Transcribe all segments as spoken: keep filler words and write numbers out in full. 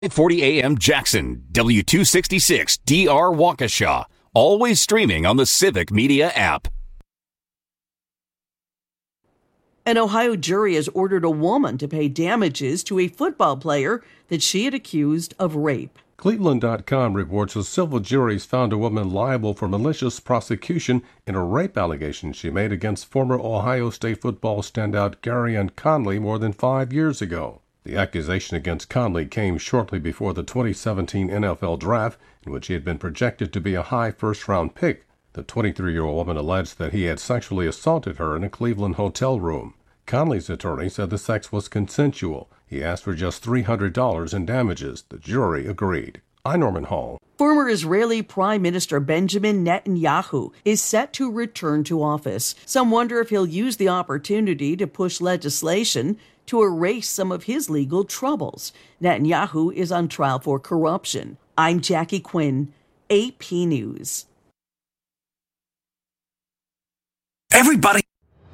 eight forty A M Jackson, W two sixty-six D R Waukesha. Always streaming on the Civic Media app. An Ohio jury has ordered a woman to pay damages to a football player that she had accused of rape. Cleveland dot com reports a civil jury's found a woman liable for malicious prosecution in a rape allegation she made against former Ohio State football standout Garyon Conley more than five years ago. The accusation against Conley came shortly before the twenty seventeen N F L Draft, in which he had been projected to be a high first-round pick. The twenty-three-year-old woman alleged that he had sexually assaulted her in a Cleveland hotel room. Conley's attorney said the sex was consensual. He asked for just three hundred dollars in damages. The jury agreed. I'm Norman Hall. Former Israeli Prime Minister Benjamin Netanyahu is set to return to office. Some wonder if he'll use the opportunity to push legislation to erase some of his legal troubles. Netanyahu is on trial for corruption. I'm Jackie Quinn, A P News. Everybody.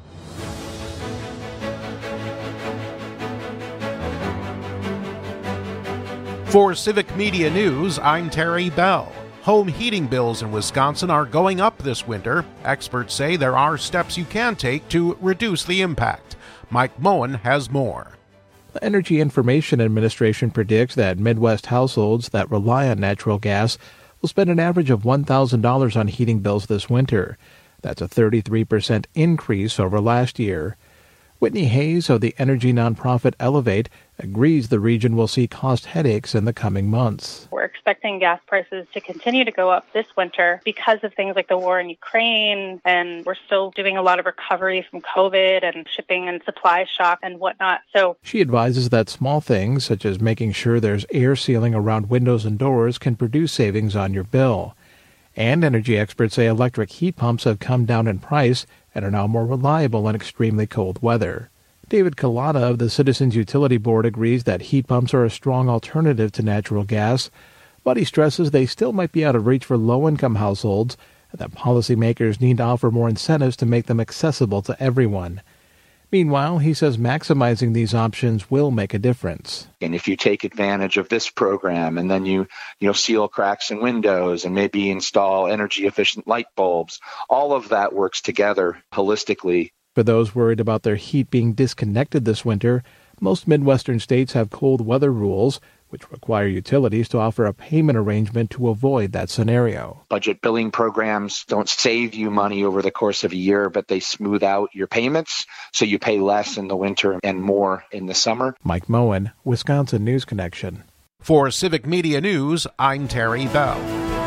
For Civic Media News, I'm Terry Bell. Home heating bills in Wisconsin are going up this winter. Experts say there are steps you can take to reduce the impact. Mike Moen has more. The Energy Information Administration predicts that Midwest households that rely on natural gas will spend an average of one thousand dollars on heating bills this winter. That's a thirty-three percent increase over last year. Whitney Hayes of the energy nonprofit Elevate agrees the region will see cost headaches in the coming months. We're expecting gas prices to continue to go up this winter because of things like the war in Ukraine, and we're still doing a lot of recovery from COVID and shipping and supply shock and whatnot. So she advises that small things, such as making sure there's air sealing around windows and doors, can produce savings on your bill. And energy experts say electric heat pumps have come down in price and are now more reliable in extremely cold weather. David Kalata of the Citizens Utility Board agrees that heat pumps are a strong alternative to natural gas, but he stresses they still might be out of reach for low-income households and that policymakers need to offer more incentives to make them accessible to everyone. Meanwhile, he says maximizing these options will make a difference. And if you take advantage of this program and then you, you know, seal cracks in windows and maybe install energy-efficient light bulbs, all of that works together holistically. For those worried about their heat being disconnected this winter, most Midwestern states have cold weather rules, which require utilities to offer a payment arrangement to avoid that scenario. Budget billing programs don't save you money over the course of a year, but they smooth out your payments, so you pay less in the winter and more in the summer. Mike Moen, Wisconsin News Connection. For Civic Media News, I'm Terry Bell.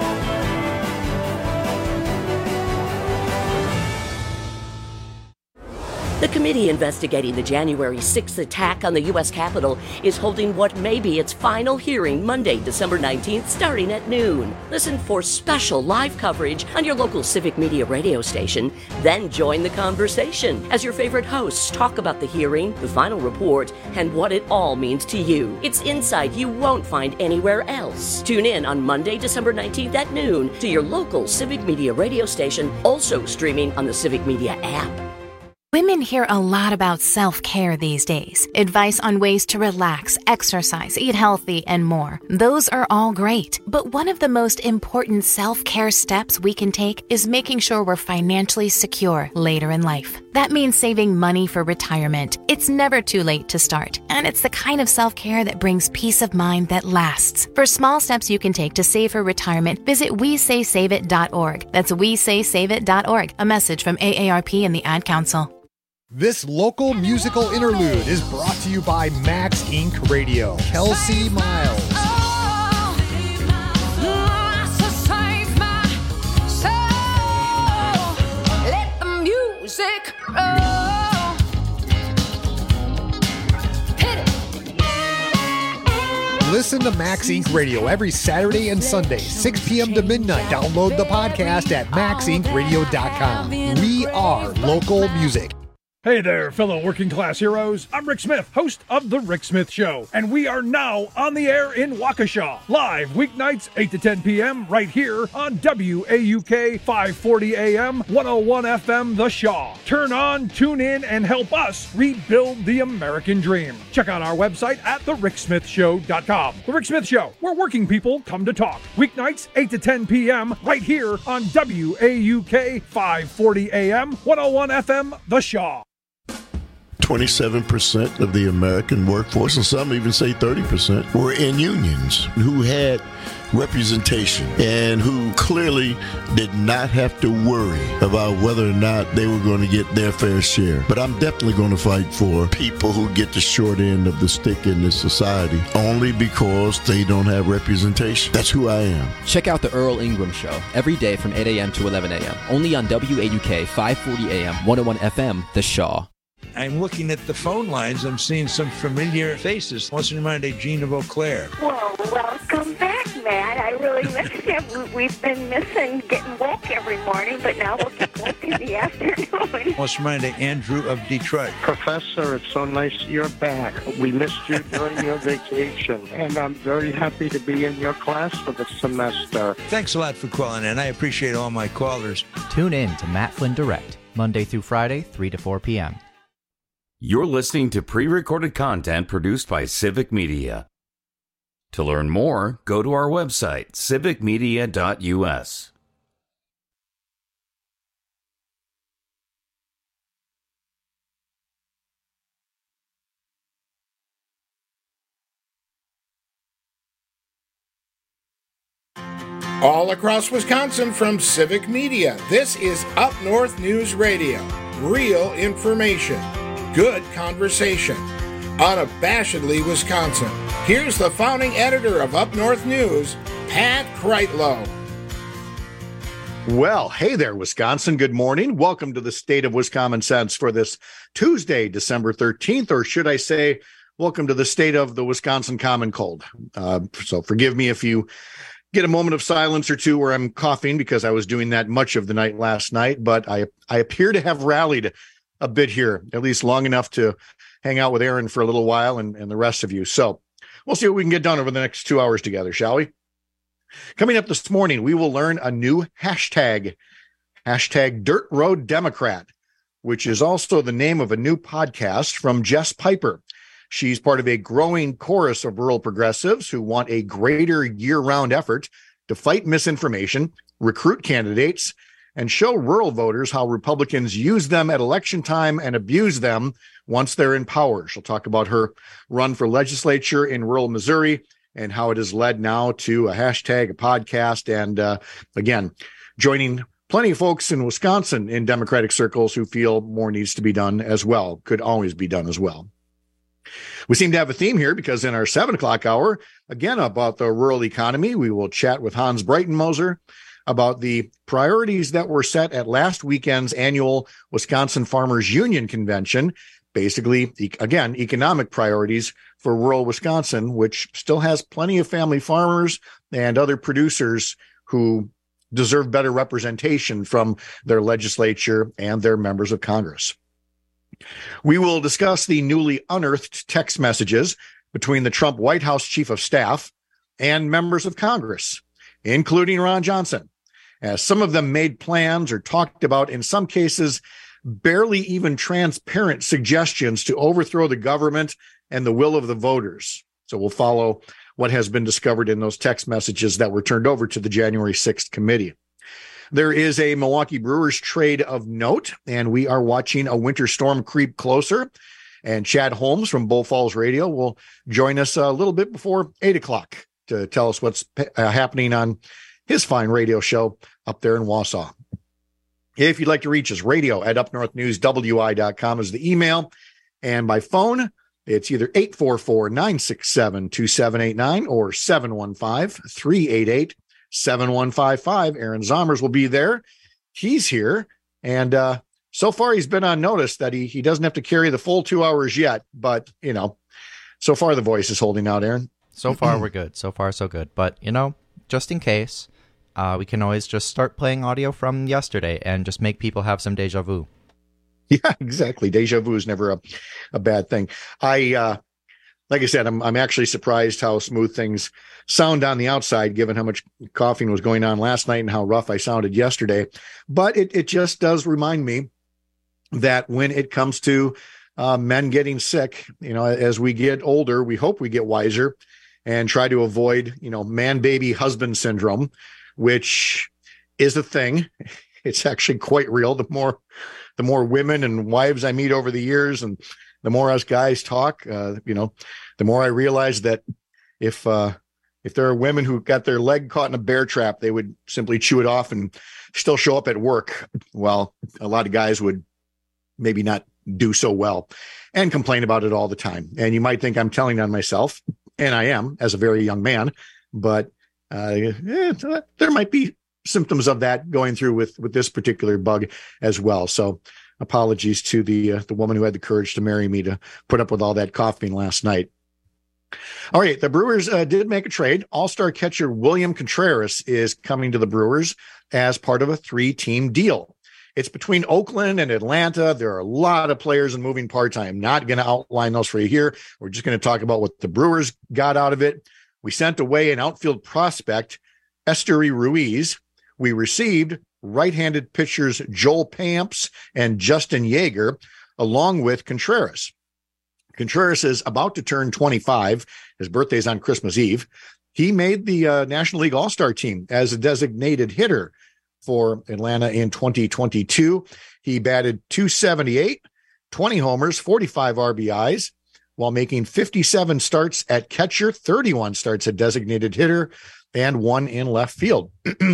The committee investigating the January sixth attack on the U S Capitol is holding what may be its final hearing Monday, December nineteenth, starting at noon. Listen for special live coverage on your local Civic Media radio station. Then join the conversation as your favorite hosts talk about the hearing, the final report, and what it all means to you. It's insight you won't find anywhere else. Tune in on Monday, December nineteenth at noon to your local Civic Media radio station, also streaming on the Civic Media app. Women hear a lot about self-care these days. Advice on ways to relax, exercise, eat healthy, and more. Those are all great. But one of the most important self-care steps we can take is making sure we're financially secure later in life. That means saving money for retirement. It's never too late to start. And it's the kind of self-care that brings peace of mind that lasts. For small steps you can take to save for retirement, visit we say save it dot org. That's we say save it dot org. A message from A A R P and the Ad Council. This local musical interlude is brought to you by Max Incorporated. Radio. Kelsey Miles. Listen to Max Incorporated. Radio every Saturday and Sunday, six p.m. to midnight. Download the podcast at max inc radio dot com. We are local music. Hey there, fellow working class heroes. I'm Rick Smith, host of The Rick Smith Show, and we are now on the air in Waukesha, live weeknights eight to ten p.m. right here on W A U K five forty A M, one oh one F M The Shaw. Turn on, tune in, and help us rebuild the American dream. Check out our website at the rick smith show dot com. The Rick Smith Show, where working people come to talk. Weeknights eight to ten p.m. right here on W A U K five forty A M, one oh one F M The Shaw. twenty-seven percent of the American workforce, and some even say thirty percent, were in unions who had representation and who clearly did not have to worry about whether or not they were going to get their fair share. But I'm definitely going to fight for people who get the short end of the stick in this society only because they don't have representation. That's who I am. Check out the Earl Ingram Show every day from eight a.m. to eleven a.m. only on W A U K five forty A M, one oh one F M The Shaw. I'm looking at the phone lines. I'm seeing some familiar faces. What's in mind, Gina Vauclair? Well, welcome back, Matt. I really missed you. We've been missing getting woke every morning, but now we'll get woke in the afternoon. What's in mind, Andrew of Detroit? Professor, it's so nice you're back. We missed you during your vacation, and I'm very happy to be in your class for the semester. Thanks a lot for calling in. I appreciate all my callers. Tune in to Matt Flynn Direct, Monday through Friday, three to four p.m. You're listening to pre-recorded content produced by Civic Media. To learn more, go to our website, civic media dot u s. All across Wisconsin from Civic Media, this is Up North News Radio. Real information. Good conversation. Unabashedly Wisconsin. Here's the founding editor of Up North News, Pat Kreitlow. Well, hey there, Wisconsin. Good morning. Welcome to the State of Wisconsin Sense for this Tuesday, December thirteenth, or should I say, welcome to the state of the Wisconsin Common Cold. Uh, so forgive me if you get a moment of silence or two where I'm coughing, because I was doing that much of the night last night, but I, I appear to have rallied a bit here, at least long enough to hang out with Aaron for a little while and, and the rest of you. So we'll see what we can get done over the next two hours together, shall we? Coming up this morning, we will learn a new hashtag, hashtag Dirt Road Democrat, which is also the name of a new podcast from Jess Piper. She's part of a growing chorus of rural progressives who want a greater year-round effort to fight misinformation, recruit candidates, and show rural voters how Republicans use them at election time and abuse them once they're in power. She'll talk about her run for legislature in rural Missouri and how it has led now to a hashtag, a podcast, and uh, again, joining plenty of folks in Wisconsin in Democratic circles who feel more needs to be done as well, could always be done as well. We seem to have a theme here because in our seven o'clock hour, again, about the rural economy, we will chat with Hans Breitenmoser about the priorities that were set at last weekend's annual Wisconsin Farmers Union Convention. Basically, e- again, economic priorities for rural Wisconsin, which still has plenty of family farmers and other producers who deserve better representation from their legislature and their members of Congress. We will discuss the newly unearthed text messages between the Trump White House Chief of Staff and members of Congress, including Ron Johnson, as some of them made plans or talked about, in some cases, barely even transparent suggestions to overthrow the government and the will of the voters. So we'll follow what has been discovered in those text messages that were turned over to the January sixth committee. There is a Milwaukee Brewers trade of note, and we are watching a winter storm creep closer. And Chad Holmes from Bull Falls Radio will join us a little bit before eight o'clock to tell us what's uh, happening on his fine radio show up there in Wausau. If you'd like to reach us, radio at up north news w i dot com is the email. And by phone, it's either eight four four, nine six seven, two seven eight nine or seven one five, three eight eight, seven one five five. Aaron Zomers will be there. He's here. And uh, so far, he's been on notice that he, he doesn't have to carry the full two hours yet. But, you know, so far the voice is holding out, Aaron. So far, we're good. So far, so good. But, you know, just in case, uh, we can always just start playing audio from yesterday and just make people have some deja vu. Yeah, exactly. Deja vu is never a, a bad thing. I, uh, like I said, I'm I'm actually surprised how smooth things sound on the outside, given how much coughing was going on last night and how rough I sounded yesterday. But it, it just does remind me that when it comes to uh, men getting sick, you know, as we get older, we hope we get wiser and try to avoid, you know, man, baby, husband syndrome, which is a thing. It's actually quite real. The more, the more women and wives I meet over the years, and the more us guys talk, uh, you know, the more I realize that if uh, if there are women who got their leg caught in a bear trap, they would simply chew it off and still show up at work. Well, a lot of guys would maybe not do so well and complain about it all the time. And you might think I'm telling on myself, and I am as a very young man, but uh, eh, there might be symptoms of that going through with with this particular bug as well. So apologies to the uh, the woman who had the courage to marry me to put up with all that coughing last night. All right, the Brewers uh, did make a trade. All-star catcher William Contreras is coming to the Brewers as part of a three-team deal. It's between Oakland and Atlanta. There are a lot of players and moving parts. I am not going to outline those for you here. We're just going to talk about what the Brewers got out of it. We sent away an outfield prospect, Esteury Ruiz. We received right-handed pitchers Joel Pamps and Justin Yeager, along with Contreras. Contreras is about to turn twenty-five. His birthday's on Christmas Eve. He made the uh, National League All-Star team as a designated hitter for Atlanta in twenty twenty-two. He batted two seventy-eight, twenty homers, forty-five R B Is, while making fifty-seven starts at catcher, thirty-one starts at designated hitter, and one in left field.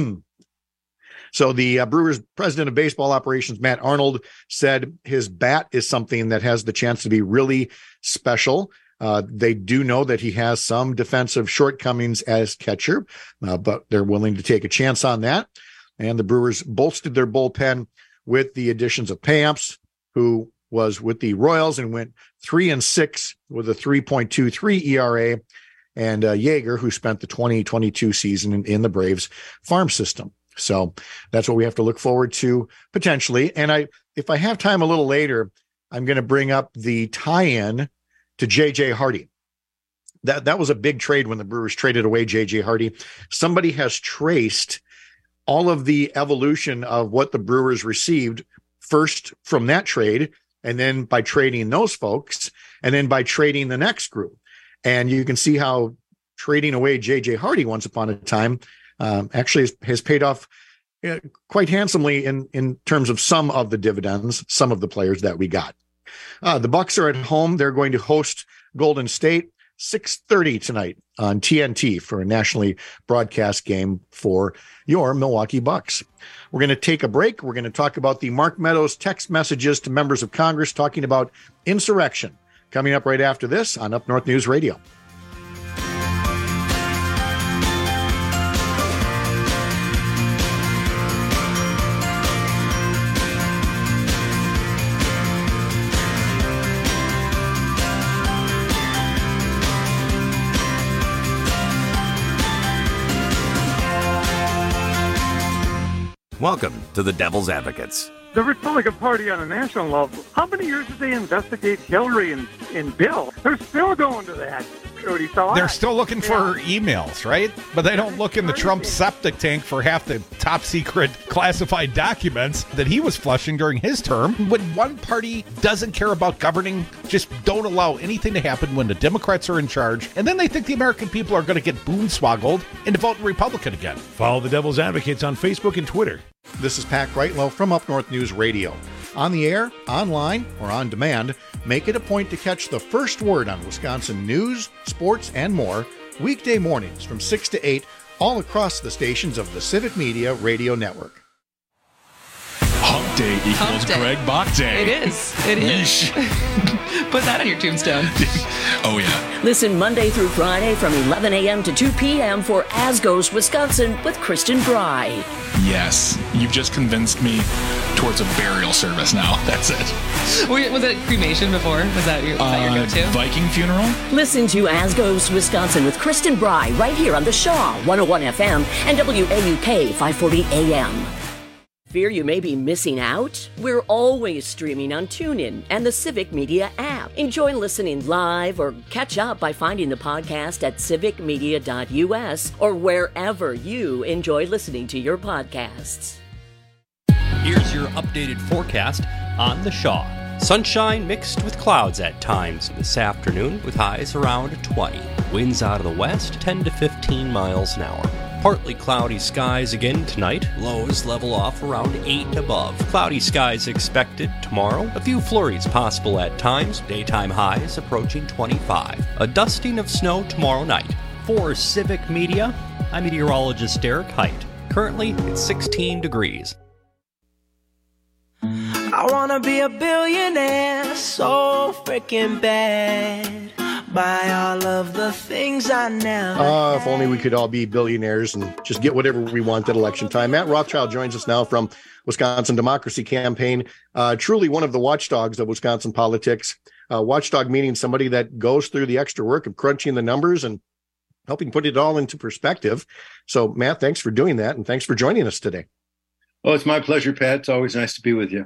So the uh, Brewers president of baseball operations, Matt Arnold, said his bat is something that has the chance to be really special. Uh, they do know that he has some defensive shortcomings as catcher, uh, but they're willing to take a chance on that. And the Brewers bolstered their bullpen with the additions of Pamps, who was with the Royals and went three and six with a three point two three E R A, and uh, Yeager, who spent the twenty twenty-two season in, in the Braves farm system. So that's what we have to look forward to potentially. And I, if I have time a little later, I'm going to bring up the tie-in to J J Hardy. That that was a big trade when the Brewers traded away J J Hardy. Somebody has traced all of the evolution of what the Brewers received first from that trade, and then by trading those folks, and then by trading the next group. And you can see how trading away J J Hardy once upon a time Um, actually has, has paid off uh, quite handsomely in, in terms of some of the dividends, some of the players that we got. Uh, the Bucks are at home. They're going to host Golden State six thirty tonight on T N T for a nationally broadcast game for your Milwaukee Bucks. We're going to take a break. We're going to talk about the Mark Meadows text messages to members of Congress talking about insurrection. Coming up right after this on Up North News Radio. Welcome to the Devil's Advocates. The Republican Party on a national level, how many years did they investigate Hillary and, and Bill? They're still going to that. So They're still looking for emails, right? But they don't look in the Trump septic tank for half the top secret classified documents that he was flushing during his term. When one party doesn't care about governing, just don't allow anything to happen when the Democrats are in charge, and then they think the American people are going to get boonswoggled into voting Republican again. Follow the Devil's Advocates on Facebook and Twitter. This is Pat Greitlow from Up North News Radio. On the air, online, or on demand, make it a point to catch the first word on Wisconsin news, sports, and more weekday mornings from six to eight all across the stations of the Civic Media Radio Network. Hump Day equals Hump day. Greg Bach Day. It is. It is. Put that on your tombstone. Oh, yeah. Listen Monday through Friday from eleven a.m. to two p.m. for As Goes Wisconsin with Kristen Bry. Yes. You've just convinced me towards a burial service now. That's it. Was it cremation before? Was that your, was that your uh, go-to? Viking funeral? Listen to As Goes Wisconsin with Kristen Bry right here on the Shaw one oh one F M and W A U K five forty A M. Fear you may be missing out? We're always streaming on TuneIn and the Civic Media app. Enjoy listening live or catch up by finding the podcast at civic media dot u s or wherever you enjoy listening to your podcasts. Here's your updated forecast on the Shaw. Sunshine mixed with clouds at times this afternoon with highs around twenty. Winds out of the west ten to fifteen miles an hour. Partly cloudy skies again tonight. Lows level off around eight above. Cloudy skies expected tomorrow. A few flurries possible at times. Daytime highs approaching twenty-five. A dusting of snow tomorrow night. For Civic Media, I'm meteorologist Derek Height. Currently, it's sixteen degrees. I wanna be a billionaire so freaking bad. Buy all of the things I never Uh, if only we could all be billionaires and just get whatever we want at election time. Matt Rothschild joins us now from Wisconsin Democracy Campaign. Uh, truly one of the watchdogs of Wisconsin politics. Uh, watchdog meaning somebody that goes through the extra work of crunching the numbers and helping put it all into perspective. So, Matt, thanks for doing that, and thanks for joining us today. Oh, it's my pleasure, Pat. It's always nice to be with you.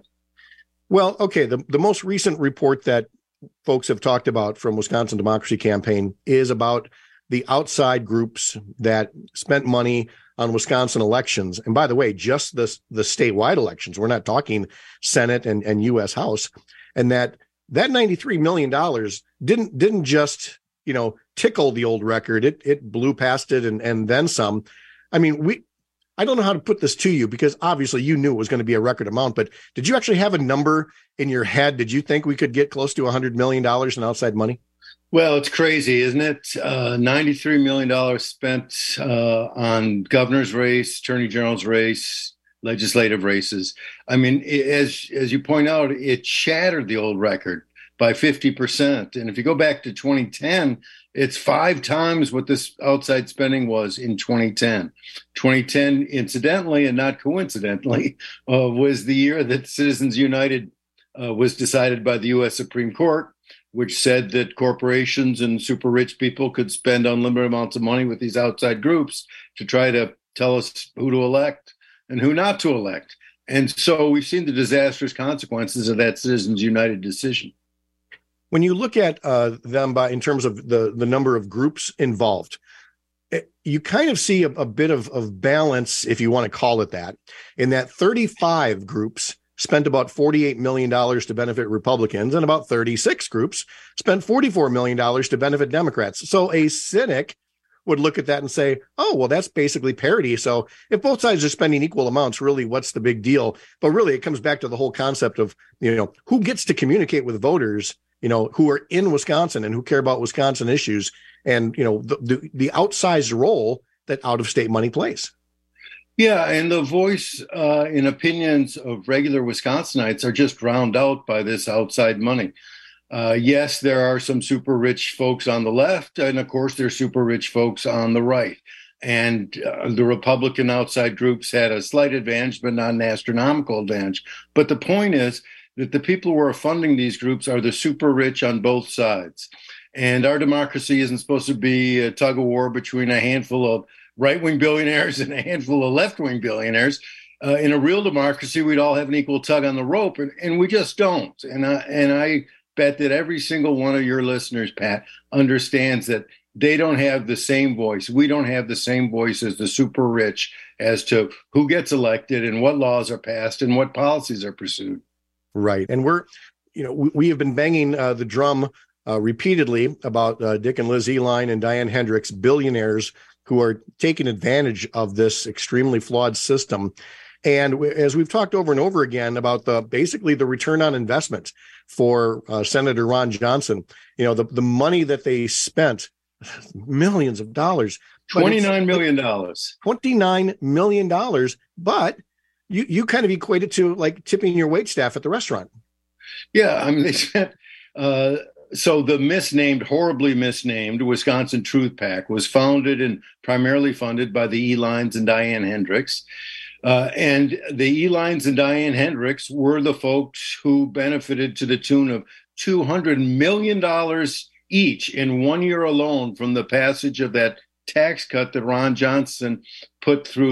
Well, okay, the, the most recent report that folks have talked about from Wisconsin Democracy Campaign is about the outside groups that spent money on Wisconsin elections. And by the way, just the, the statewide elections. We're not talking Senate and, and U S House. And that that ninety-three million dollars didn't didn't just, you know, tickle the old record. It it blew past it and, and then some. I mean, we I don't know how to put this to you because obviously you knew it was going to be a record amount, but did you actually have a number in your head? Did you think we could get close to one hundred million dollars in outside money? Well, it's crazy, isn't it? Uh, ninety-three million dollars spent uh, on governor's race, attorney general's race, legislative races. I mean, it, as as you point out, it shattered the old record by fifty percent. And if you go back to twenty ten, it's five times what this outside spending was in twenty ten. twenty ten, incidentally and not coincidentally, uh, was the year that Citizens United uh, was decided by the U S Supreme Court, which said that corporations and super rich people could spend unlimited amounts of money with these outside groups to try to tell us who to elect and who not to elect. And so we've seen the disastrous consequences of that Citizens United decision. When you look at uh, them by in terms of the, the number of groups involved, it, you kind of see a, a bit of, of balance, if you want to call it that, in that thirty-five groups spent about forty-eight million dollars to benefit Republicans, and about thirty-six groups spent forty-four million dollars to benefit Democrats. So a cynic would look at that and say, oh, well, that's basically parity. So if both sides are spending equal amounts, really, what's the big deal? But really, it comes back to the whole concept of, you know, who gets to communicate with voters, you know, who are in Wisconsin and who care about Wisconsin issues, and, you know, the, the, the outsized role that out-of-state money plays. Yeah, and the voice uh, and opinions of regular Wisconsinites are just drowned out by this outside money. Uh, yes, there are some super rich folks on the left, and of course, there's super rich folks on the right. And uh, the Republican outside groups had a slight advantage, but not an astronomical advantage. But the point is that the people who are funding these groups are the super rich on both sides. And our democracy isn't supposed to be a tug of war between a handful of right-wing billionaires and a handful of left-wing billionaires. Uh, in a real democracy, we'd all have an equal tug on the rope, and, and we just don't. And I, and I bet that every single one of your listeners, Pat, understands that they don't have the same voice. We don't have the same voice as the super rich as to who gets elected and what laws are passed and what policies are pursued. Right. And we're, you know, we, we have been banging uh, the drum uh, repeatedly about uh, Dick and Liz Uihlein and Diane Hendricks, billionaires who are taking advantage of this extremely flawed system. And w- as we've talked over and over again about the basically the return on investment for uh, Senator Ron Johnson, you know, the, the money that they spent, millions of dollars. twenty-nine million dollars. twenty-nine million dollars. But you, you kind of equate it to like tipping your waitstaff at the restaurant. Yeah, I mean, they spent, uh, so the misnamed, horribly misnamed Wisconsin Truth PAC was founded and primarily funded by the Uihleins and Diane Hendricks. Uh, and the Uihleins and Diane Hendricks were the folks who benefited to the tune of two hundred million dollars each in one year alone from the passage of that tax cut that Ron Johnson put through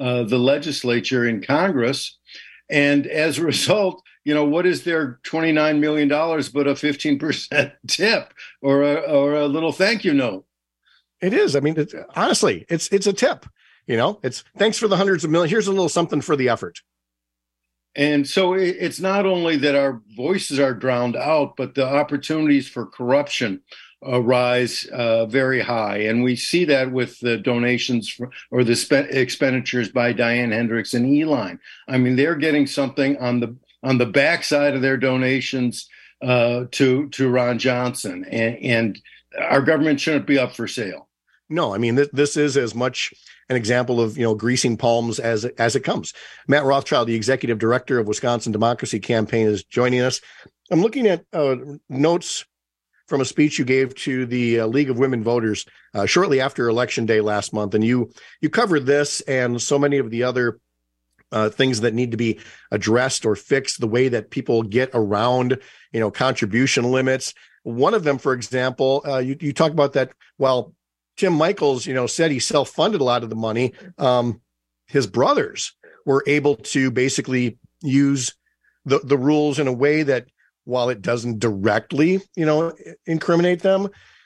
uh, the legislature in Congress. And as a result, you know, what is their twenty-nine million dollars but a fifteen percent tip or a, or a little thank you note? It is. I mean, it's, honestly, it's it's a tip. You know, it's thanks for the hundreds of millions. Here's a little something for the effort. And so it's not only that our voices are drowned out, but the opportunities for corruption uh, rise uh, very high. And we see that with the donations for, or the spe- expenditures by Diane Hendricks and E-Line. I mean, they're getting something on the on the backside of their donations uh, to to Ron Johnson. And, and our government shouldn't be up for sale. No, I mean, th- this is as much an example of, you know, greasing palms as, as it comes. Matt Rothschild, the executive director of Wisconsin Democracy Campaign, is joining us. I'm looking at uh, notes from a speech you gave to the uh, League of Women Voters uh, shortly after Election Day last month. And you you covered this and so many of the other uh, things that need to be addressed or fixed, the way that people get around, you know, contribution limits. One of them, for example, uh, you, you talk about that, well, Tim Michels, you know, said he self-funded a lot of the money. Um, his brothers were able to basically use the, the rules in a way that, while it doesn't directly, you know, incriminate them,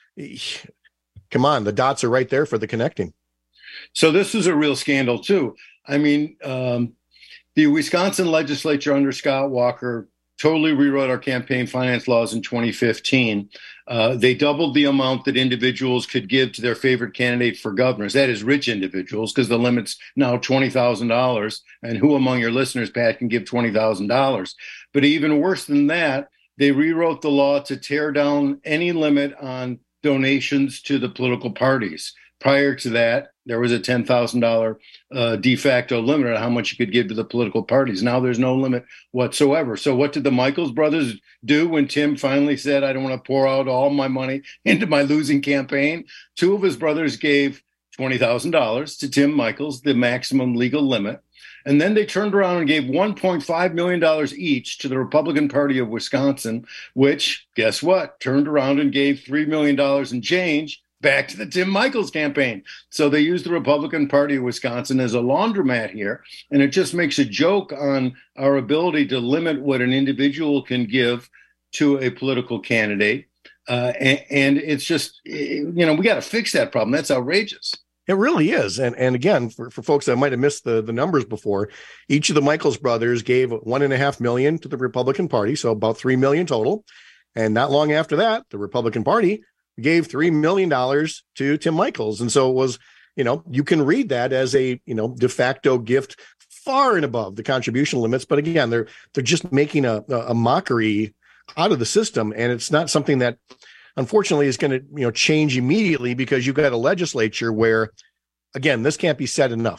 come on, the dots are right there for the connecting. So this is a real scandal, too. I mean, um, the Wisconsin legislature under Scott Walker totally rewrote our campaign finance laws in twenty fifteen. Uh, they doubled the amount that individuals could give to their favorite candidate for governors. That is rich individuals, because the limit's now twenty thousand dollars. And who among your listeners, Pat, can give twenty thousand dollars? But even worse than that, they rewrote the law to tear down any limit on donations to the political parties. Prior to that, there was a ten thousand dollars uh, de facto limit on how much you could give to the political parties. Now there's no limit whatsoever. So what did the Michels brothers do when Tim finally said, I don't want to pour out all my money into my losing campaign? Two of his brothers gave twenty thousand dollars to Tim Michels, the maximum legal limit. And then they turned around and gave one point five million dollars each to the Republican Party of Wisconsin, which, guess what, turned around and gave three million dollars in change back to the Tim Michels campaign. So they used the Republican Party of Wisconsin as a laundromat here. And it just makes a joke on our ability to limit what an individual can give to a political candidate. Uh, and, and it's just, you know, we got to fix that problem. That's outrageous. It really is. And and again, for, for folks that might have missed the, the numbers before, each of the Michels brothers gave one and a half million to the Republican Party, so about three million total. And not long after that, the Republican Party gave three million dollars to Tim Michels. And so it was, you know, you can read that as a, you know, de facto gift far and above the contribution limits. But again, they're they're just making a, a mockery out of the system. And it's not something that, unfortunately, is going to, you know, change immediately, because you've got a legislature where, again, this can't be said enough.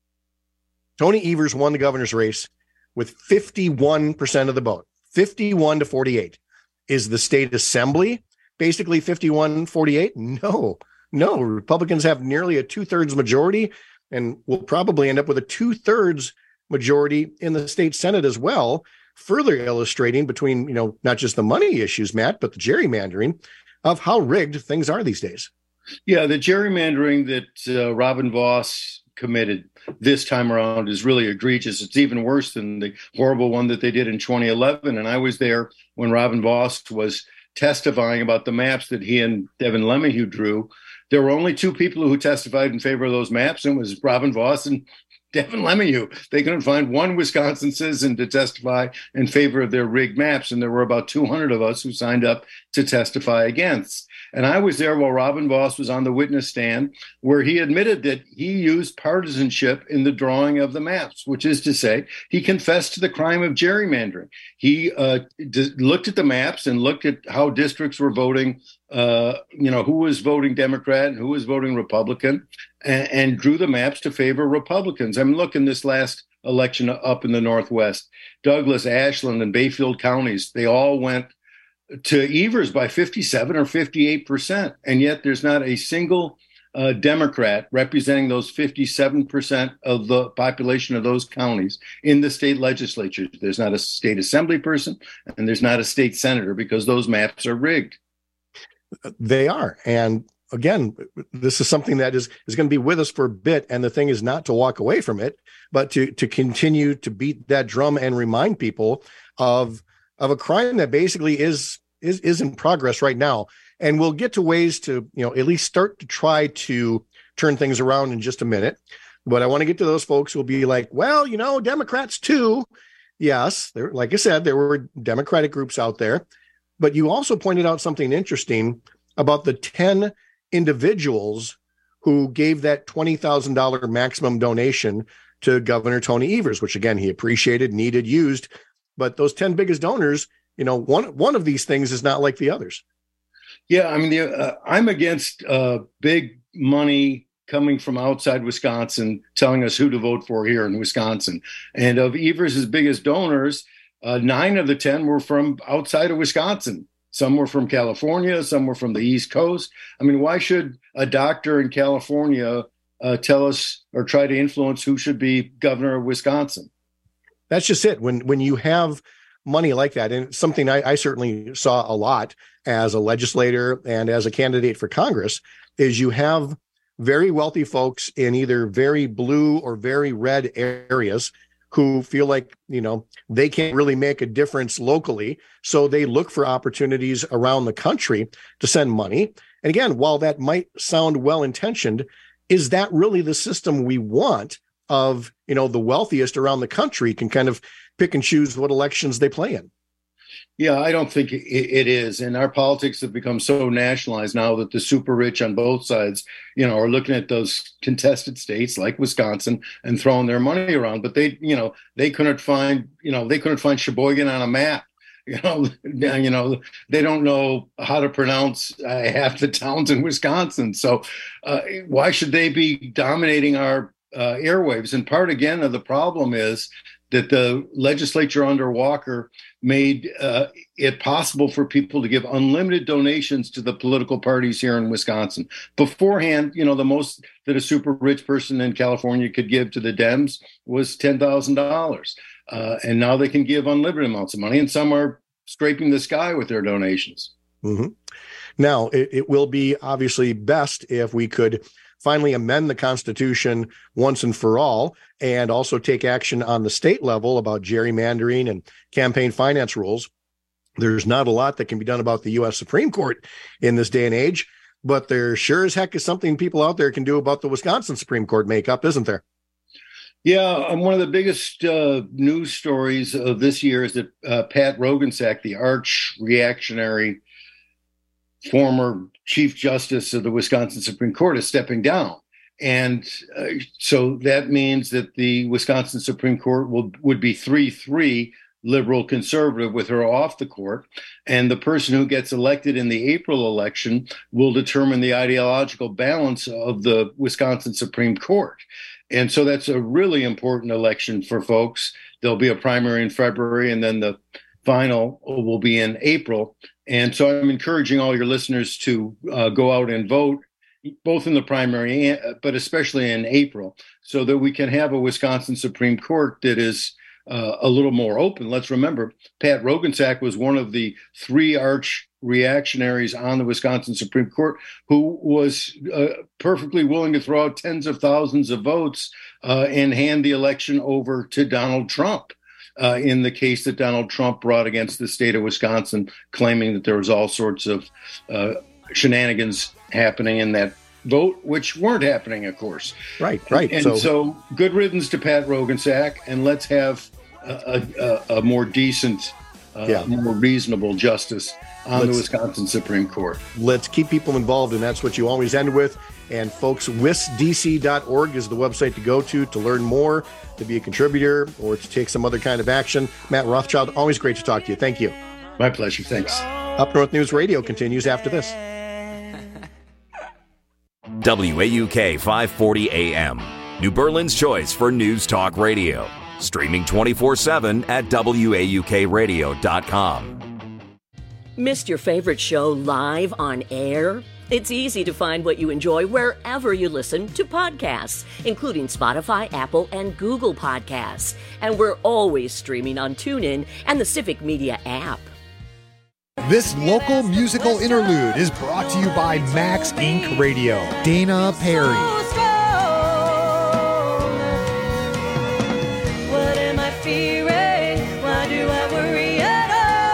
Tony Evers won the governor's race with fifty-one percent of the vote, fifty-one to forty-eight. Is the state assembly basically fifty-one forty-eight? No, no. Republicans have nearly a two-thirds majority, and will probably end up with a two-thirds majority in the state Senate as well, further illustrating between, you know, not just the money issues, Matt, but the gerrymandering of how rigged things are these days. Yeah, the gerrymandering that uh, Robin Vos committed this time around is really egregious. It's even worse than the horrible one that they did in twenty eleven. And I was there when Robin Vos was testifying about the maps that he and Devin LeMahieu drew. There were only two people who testified in favor of those maps, and it was Robin Vos and Devin LeMahieu. They couldn't find one Wisconsin citizen to testify in favor of their rigged maps, and there were about two hundred of us who signed up to testify against. And I was there while Robin Vos was on the witness stand, where he admitted that he used partisanship in the drawing of the maps, which is to say, he confessed to the crime of gerrymandering. He uh, d- looked at the maps and looked at how districts were voting, uh, you know, who was voting Democrat and who was voting Republican, and, and drew the maps to favor Republicans. I mean, look, in this last election up in the Northwest, Douglas, Ashland, and Bayfield counties, they all went to Evers by fifty-seven or fifty-eight percent. And yet there's not a single uh, Democrat representing those fifty-seven percent of the population of those counties in the state legislature. There's not a state assembly person, and there's not a state senator, because those maps are rigged. They are. And again, this is something that is, is going to be with us for a bit. And the thing is not to walk away from it, but to, to continue to beat that drum and remind people of, of a crime that basically is, is, is in progress right now. And we'll get to ways to, you know, at least start to try to turn things around in just a minute. But I want to get to those folks who will be like, well, you know, Democrats too. Yes, there, like I said, there were Democratic groups out there. But you also pointed out something interesting about the ten individuals who gave that twenty thousand dollars maximum donation to Governor Tony Evers, which, again, he appreciated, needed, used. But those ten biggest donors, you know, one, one of these things is not like the others. Yeah, I mean, the, uh, I'm against uh, big money coming from outside Wisconsin, telling us who to vote for here in Wisconsin. And of Evers' biggest donors, uh, nine of the ten were from outside of Wisconsin. Some were from California, some were from the East Coast. I mean, why should a doctor in California uh, tell us or try to influence who should be governor of Wisconsin? That's just it. When when you have money like that, and it's something I, I certainly saw a lot as a legislator and as a candidate for Congress, is you have very wealthy folks in either very blue or very red areas who feel like, you know, they can't really make a difference locally. So they look for opportunities around the country to send money. And again, while that might sound well-intentioned, is that really the system we want of, you know, the wealthiest around the country can kind of pick and choose what elections they play in? Yeah, I don't think it, it is. And our politics have become so nationalized now that the super rich on both sides, you know, are looking at those contested states like Wisconsin and throwing their money around. But they, you know, they couldn't find, you know, they couldn't find Sheboygan on a map. You know, you know, they don't know how to pronounce uh, half the towns in Wisconsin. So uh, why should they be dominating our uh, airwaves? And part, again, of the problem is that the legislature under Walker made uh, it possible for people to give unlimited donations to the political parties here in Wisconsin. Beforehand, you know, the most that a super rich person in California could give to the Dems was ten thousand dollars. Uh, and now they can give unlimited amounts of money, and some are scraping the sky with their donations. Mm-hmm. Now, it, it will be obviously best if we could finally amend the Constitution once and for all, and also take action on the state level about gerrymandering and campaign finance rules. There's not a lot that can be done about the U S Supreme Court in this day and age, but there sure as heck is something people out there can do about the Wisconsin Supreme Court makeup, isn't there? Yeah, um, one of the biggest uh, news stories of this year is that uh, Pat Roggensack, the arch reactionary former Chief Justice of the Wisconsin Supreme Court, is stepping down. And uh, so that means that the Wisconsin Supreme Court will would be three three liberal conservative with her off the court. And the person who gets elected in the April election will determine the ideological balance of the Wisconsin Supreme Court. And so that's a really important election for folks. There'll be a primary in February, and then the final will be in April. And so I'm encouraging all your listeners to uh, go out and vote, both in the primary, but especially in April, so that we can have a Wisconsin Supreme Court that is uh, a little more open. Let's remember, Pat Roggensack was one of the three arch reactionaries on the Wisconsin Supreme Court who was uh, perfectly willing to throw out tens of thousands of votes uh, and hand the election over to Donald Trump. Uh, in the case that Donald Trump brought against the state of Wisconsin, claiming that there was all sorts of uh, shenanigans happening in that vote, which weren't happening, of course. Right, right. And, and so, so good riddance to Pat Roggensack, and let's have a, a, a more decent, uh, yeah. more reasonable justice on let's, the Wisconsin Supreme Court. Let's keep people involved, and that's what you always end with. And folks, wis d c dot org is the website to go to to learn more, to be a contributor, or to take some other kind of action. Matt Rothschild, always great to talk to you. Thank you. My pleasure. Thanks. Up North News Radio continues after this. W A U K five forty A M, New Berlin's choice for news talk radio. Streaming twenty-four seven at W A U K radio dot com. Missed your favorite show live on air? It's easy to find what you enjoy wherever you listen to podcasts, including Spotify, Apple, and Google Podcasts. And we're always streaming on TuneIn and the Civic Media app. This local musical interlude is brought to you by Max Incorporated. Radio. Dana Perry. What am I fearing? Why do I worry at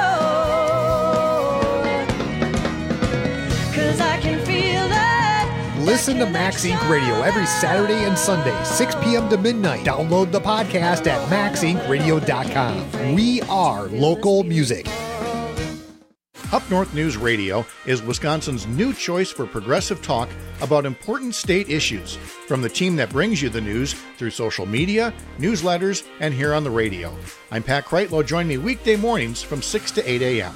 all? 'Cause I can feel that. Listen to Max Incorporated. Radio every Saturday and Sunday, six p.m. to midnight. Download the podcast at max inc radio dot com. We are local music. Up North News Radio is Wisconsin's new choice for progressive talk about important state issues, from the team that brings you the news through social media, newsletters, and here on the radio. I'm Pat Kreitlow. Join me weekday mornings from six to eight a.m.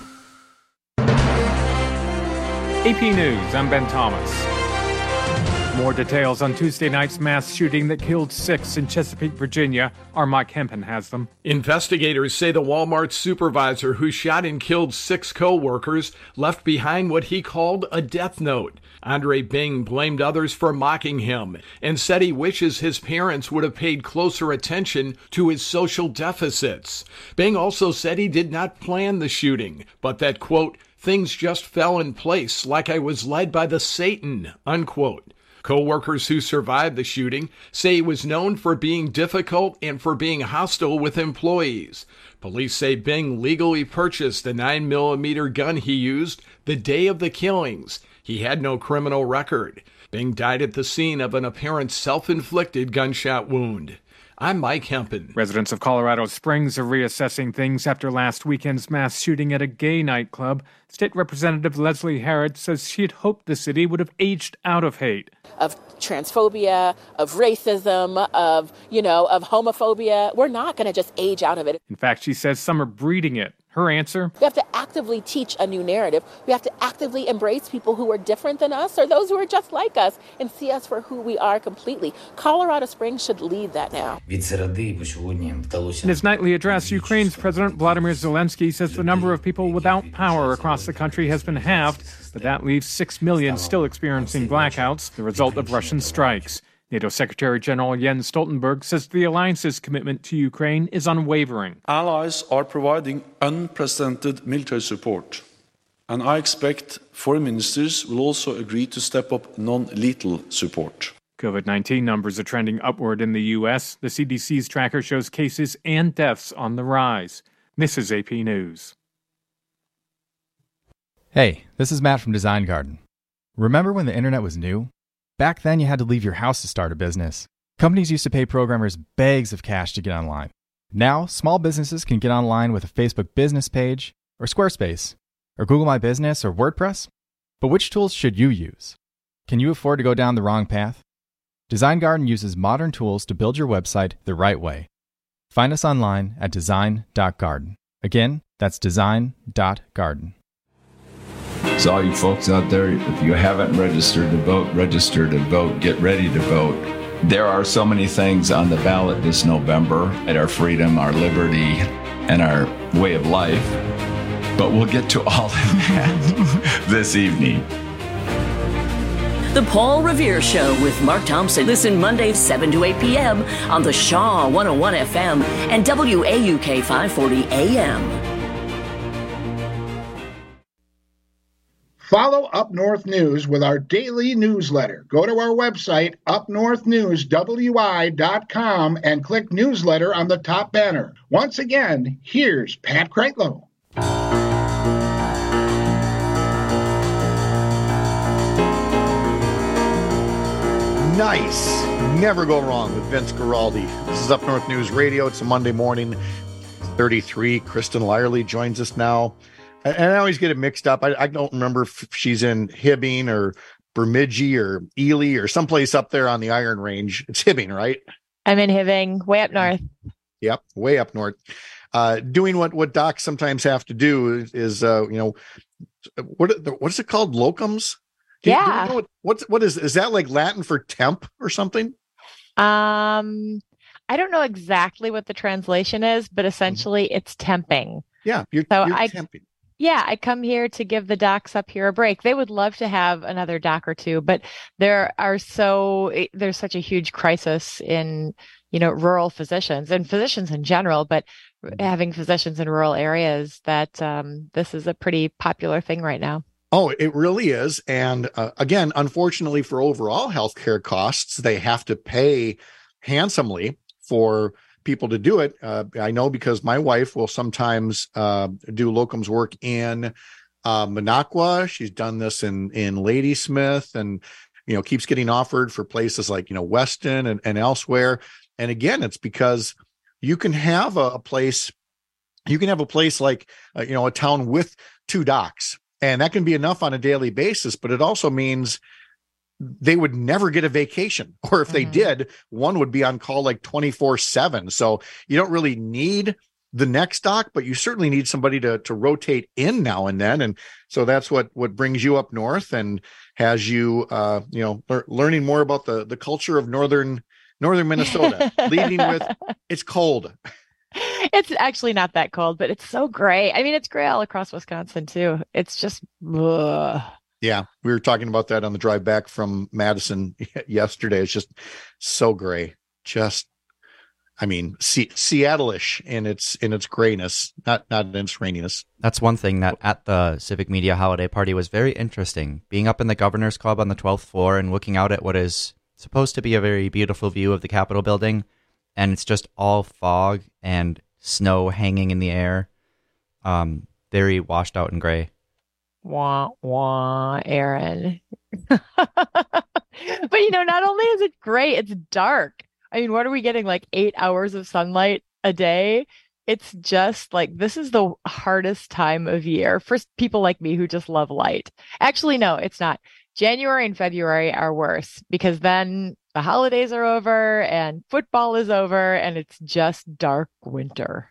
A P News, I'm Ben Thomas. More details on Tuesday night's mass shooting that killed six in Chesapeake, Virginia. Our Mike Hempen has them. Investigators say the Walmart supervisor who shot and killed six co-workers left behind what he called a death note. Andre Bing blamed others for mocking him and said he wishes his parents would have paid closer attention to his social deficits. Bing also said he did not plan the shooting, but that, quote, things just fell in place like I was led by the Satan, unquote. Co-workers who survived the shooting say he was known for being difficult and for being hostile with employees. Police say Bing legally purchased the nine millimeter gun he used the day of the killings. He had no criminal record. Bing died at the scene of an apparent self-inflicted gunshot wound. I'm Mike Hempen. Residents of Colorado Springs are reassessing things after last weekend's mass shooting at a gay nightclub. State Representative Leslie Harrod says she had hoped the city would have aged out of hate. Of transphobia, of racism, of, you know, of homophobia. We're not going to just age out of it. In fact, she says some are breeding it. Her answer? We have to actively teach a new narrative. We have to actively embrace people who are different than us or those who are just like us and see us for who we are completely. Colorado Springs should lead that now. In his nightly address, Ukraine's President Vladimir Zelensky says the number of people without power across the country has been halved, but that leaves six million still experiencing blackouts, the result of Russian strikes. NATO Secretary General Jens Stoltenberg says the alliance's commitment to Ukraine is unwavering. Allies are providing unprecedented military support, and I expect foreign ministers will also agree to step up non-lethal support. COVID nineteen numbers are trending upward in the U S. The C D C's tracker shows cases and deaths on the rise. This is A P News. Hey, this is Matt from Design Garden. Remember when the internet was new? Back then, you had to leave your house to start a business. Companies used to pay programmers bags of cash to get online. Now, small businesses can get online with a Facebook business page, or Squarespace, or Google My Business, or WordPress. But which tools should you use? Can you afford to go down the wrong path? Design Garden uses modern tools to build your website the right way. Find us online at design dot garden. Again, that's design dot garden. So all you folks out there, if you haven't registered to vote, register to vote, get ready to vote. There are so many things on the ballot this November at our freedom, our liberty, and our way of life. But we'll get to all of that this evening. The Paul Revere Show with Mark Thompson. Listen Mondays seven to eight p.m. on the Shaw one oh one F M and W A U K five forty A M. Follow Up North News with our daily newsletter. Go to our website, up north news w i dot com, and click newsletter on the top banner. Once again, here's Pat Kreitlow. Nice. Never go wrong with Vince Guaraldi. This is Up North News Radio. It's a Monday morning. thirty-three. Kristen Lyerly joins us now. And I always get it mixed up. I, I don't remember if she's in Hibbing or Bemidji or Ely or someplace up there on the Iron Range. It's Hibbing, right? I'm in Hibbing, way up north. Yep, way up north. Uh, doing what, what docs sometimes have to do is, is uh, you know, what what is it called? Locums? Do you, yeah. Do you know what, what's, what is, is that like Latin for temp or something? Um, I don't know exactly what the translation is, but essentially mm-hmm. it's temping. Yeah, you're, so you're I, temping. Yeah, I come here to give the docs up here a break. They would love to have another doc or two, but there are so there's such a huge crisis in, you know, rural physicians and physicians in general, but having physicians in rural areas that um, this is a pretty popular thing right now. Oh, it really is. And uh, again, unfortunately for overall healthcare costs, they have to pay handsomely for people to do it. Uh, I know because my wife will sometimes uh, do locums work in uh, Minocqua. She's done this in, in Ladysmith and, you know, keeps getting offered for places like, you know, Weston and, and elsewhere. And again, it's because you can have a, a place, you can have a place like, uh, you know, a town with two docs. And that can be enough on a daily basis, but it also means they would never get a vacation. Or if mm-hmm. they did, one would be on call like twenty-four seven. So you don't really need the next doc, but you certainly need somebody to, to rotate in now and then. And so that's what, what brings you up north and has you, uh, you know, le- learning more about the, the culture of Northern, Northern Minnesota, leading with it's cold. It's actually not that cold, but it's so gray. I mean, it's gray all across Wisconsin too. It's just, ugh. Yeah. We were talking about that on the drive back from Madison yesterday. It's just so gray. Just, I mean, C- Seattle-ish in its, in its grayness, not, not in its raininess. That's one thing that at the Civic Media holiday party was very interesting. Being up in the Governor's Club on the twelfth floor and looking out at what is supposed to be a very beautiful view of the Capitol building. And it's just all fog and snow hanging in the air. Um, very washed out and gray. Wah, wah, Aaron. But, you know, not only is it gray, it's dark. I mean, what are we getting? Like eight hours of sunlight a day? It's just like, this is the hardest time of year for people like me who just love light. Actually, no, it's not. January and February are worse because then the holidays are over and football is over and it's just dark winter.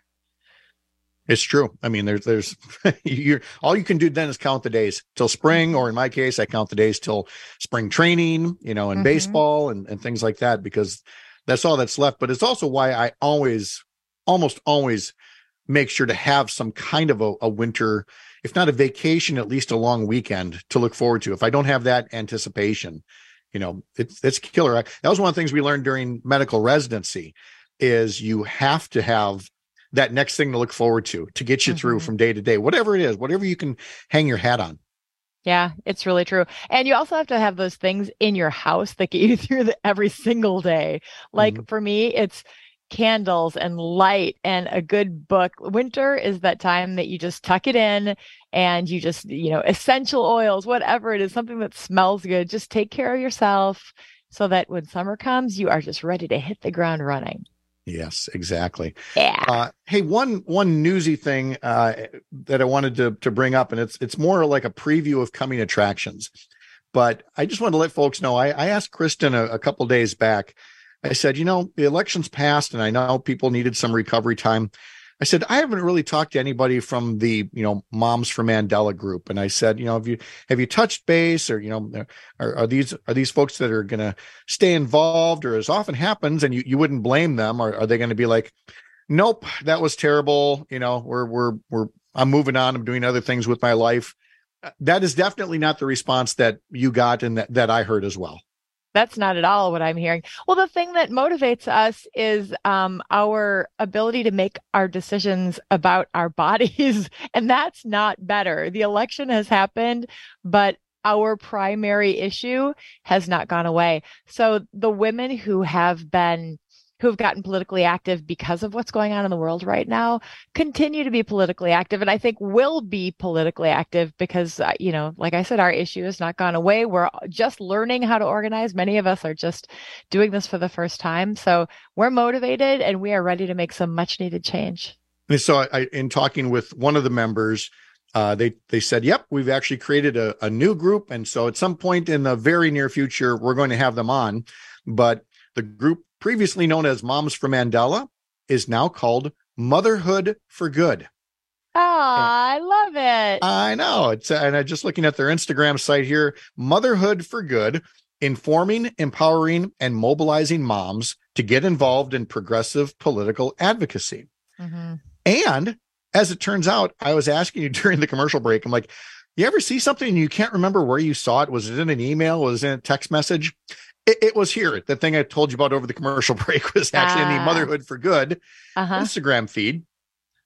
It's true. I mean, there's, there's, you're, all you can do then is count the days till spring, or in my case, I count the days till spring training, you know, and mm-hmm. baseball and, and things like that, because that's all that's left. But it's also why I always, almost always make sure to have some kind of a, a winter, if not a vacation, at least a long weekend to look forward to. If I don't have that anticipation, you know, it's, it's killer. I, that was one of the things we learned during medical residency is you have to have that next thing to look forward to, to get you mm-hmm. through from day to day, whatever it is, whatever you can hang your hat on. Yeah, it's really true. And you also have to have those things in your house that get you through the, every single day. Like mm-hmm. for me, it's candles and light and a good book. Winter is that time that you just tuck it in and you just, you know, essential oils, whatever it is, something that smells good. Just take care of yourself so that when summer comes, you are just ready to hit the ground running. Yes, exactly. Yeah. Uh, hey, one one newsy thing uh, that I wanted to to bring up, and it's it's more like a preview of coming attractions. But I just wanted to let folks know. I, I asked Kristen a, a couple days back. I said, you know, the election's passed, and I know people needed some recovery time. I said, I haven't really talked to anybody from the, you know, Moms for Mandela group. And I said, you know, have you, have you touched base, or, you know, are, are these, are these folks that are going to stay involved, or as often happens, and you, you wouldn't blame them, or are they going to be like, nope, that was terrible. You know, we're, we're, we're, I'm moving on. I'm doing other things with my life. That is definitely not the response that you got and that, that I heard as well. That's not at all what I'm hearing. Well, the thing that motivates us is um, our ability to make our decisions about our bodies. And that's not better. The election has happened, but our primary issue has not gone away. So the women who have been who have gotten politically active because of what's going on in the world right now continue to be politically active. And I think will be politically active because, uh, you know, like I said, our issue has not gone away. We're just learning how to organize. Many of us are just doing this for the first time. So we're motivated and we are ready to make some much needed change. And so I, in talking with one of the members, uh, they, they said, yep, we've actually created a, a new group. And so at some point in the very near future, we're going to have them on. But the group previously known as Moms for Mandela is now called Motherhood for Good. Oh, I love it. I know. It's, and I'm just looking at their Instagram site here, Motherhood for Good, informing, empowering, and mobilizing moms to get involved in progressive political advocacy. Mm-hmm. And as it turns out, I was asking you during the commercial break, I'm like, you ever see something and you can't remember where you saw it? Was it in an email? Was it in a text message? It, it was here. The thing I told you about over the commercial break was actually uh, in the Motherhood for Good uh-huh. Instagram feed.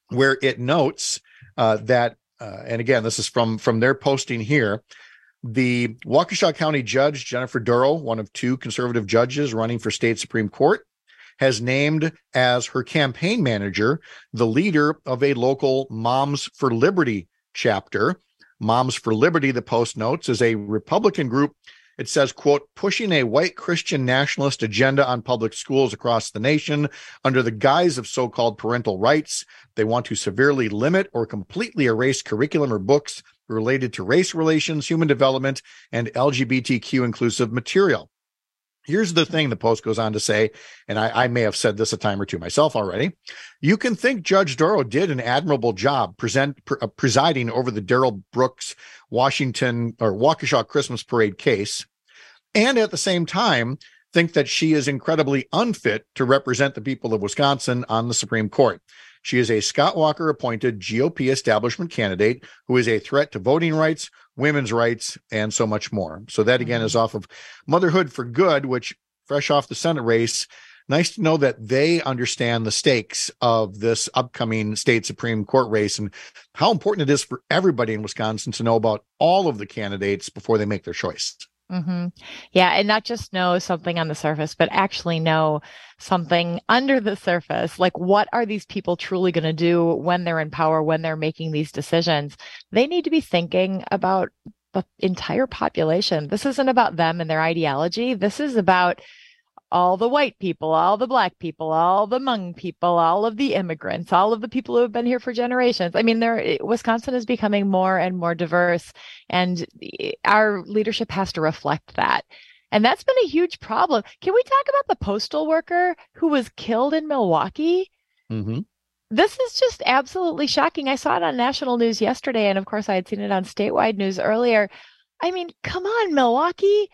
where it notes uh, that, uh, and again, this is from, from their posting here, the Waukesha County Judge Jennifer Durrow, one of two conservative judges running for state Supreme Court, has named as her campaign manager the leader of a local Moms for Liberty chapter. Moms for Liberty, the Post notes, is a Republican group. It says, quote, pushing a white Christian nationalist agenda on public schools across the nation under the guise of so-called parental rights. They want to severely limit or completely erase curriculum or books related to race relations, human development, and L G B T Q inclusive material. Here's the thing the Post goes on to say, and I, I may have said this a time or two myself already. You can think Judge Durrow did an admirable job present, pr- uh, presiding over the Darrell Brooks Washington or Waukesha Christmas Parade case, and at the same time think that she is incredibly unfit to represent the people of Wisconsin on the Supreme Court. She is a Scott Walker appointed G O P establishment candidate who is a threat to voting rights, women's rights, and so much more. So that again is off of Motherhood for Good, which fresh off the Senate race. Nice to know that they understand the stakes of this upcoming state Supreme Court race and how important it is for everybody in Wisconsin to know about all of the candidates before they make their choice. Mm-hmm. Yeah. And not just know something on the surface, but actually know something under the surface. Like, what are these people truly going to do when they're in power, when they're making these decisions? They need to be thinking about the entire population. This isn't about them and their ideology. This is about all the white people, all the black people, all the Hmong people, all of the immigrants, all of the people who have been here for generations. I mean, there, Wisconsin is becoming more and more diverse, and our leadership has to reflect that. And that's been a huge problem. Can we talk about the postal worker who was killed in Milwaukee? Mm-hmm. This is just absolutely shocking. I saw it on national news yesterday, and of course I had seen it on statewide news earlier. I mean, come on, Milwaukee.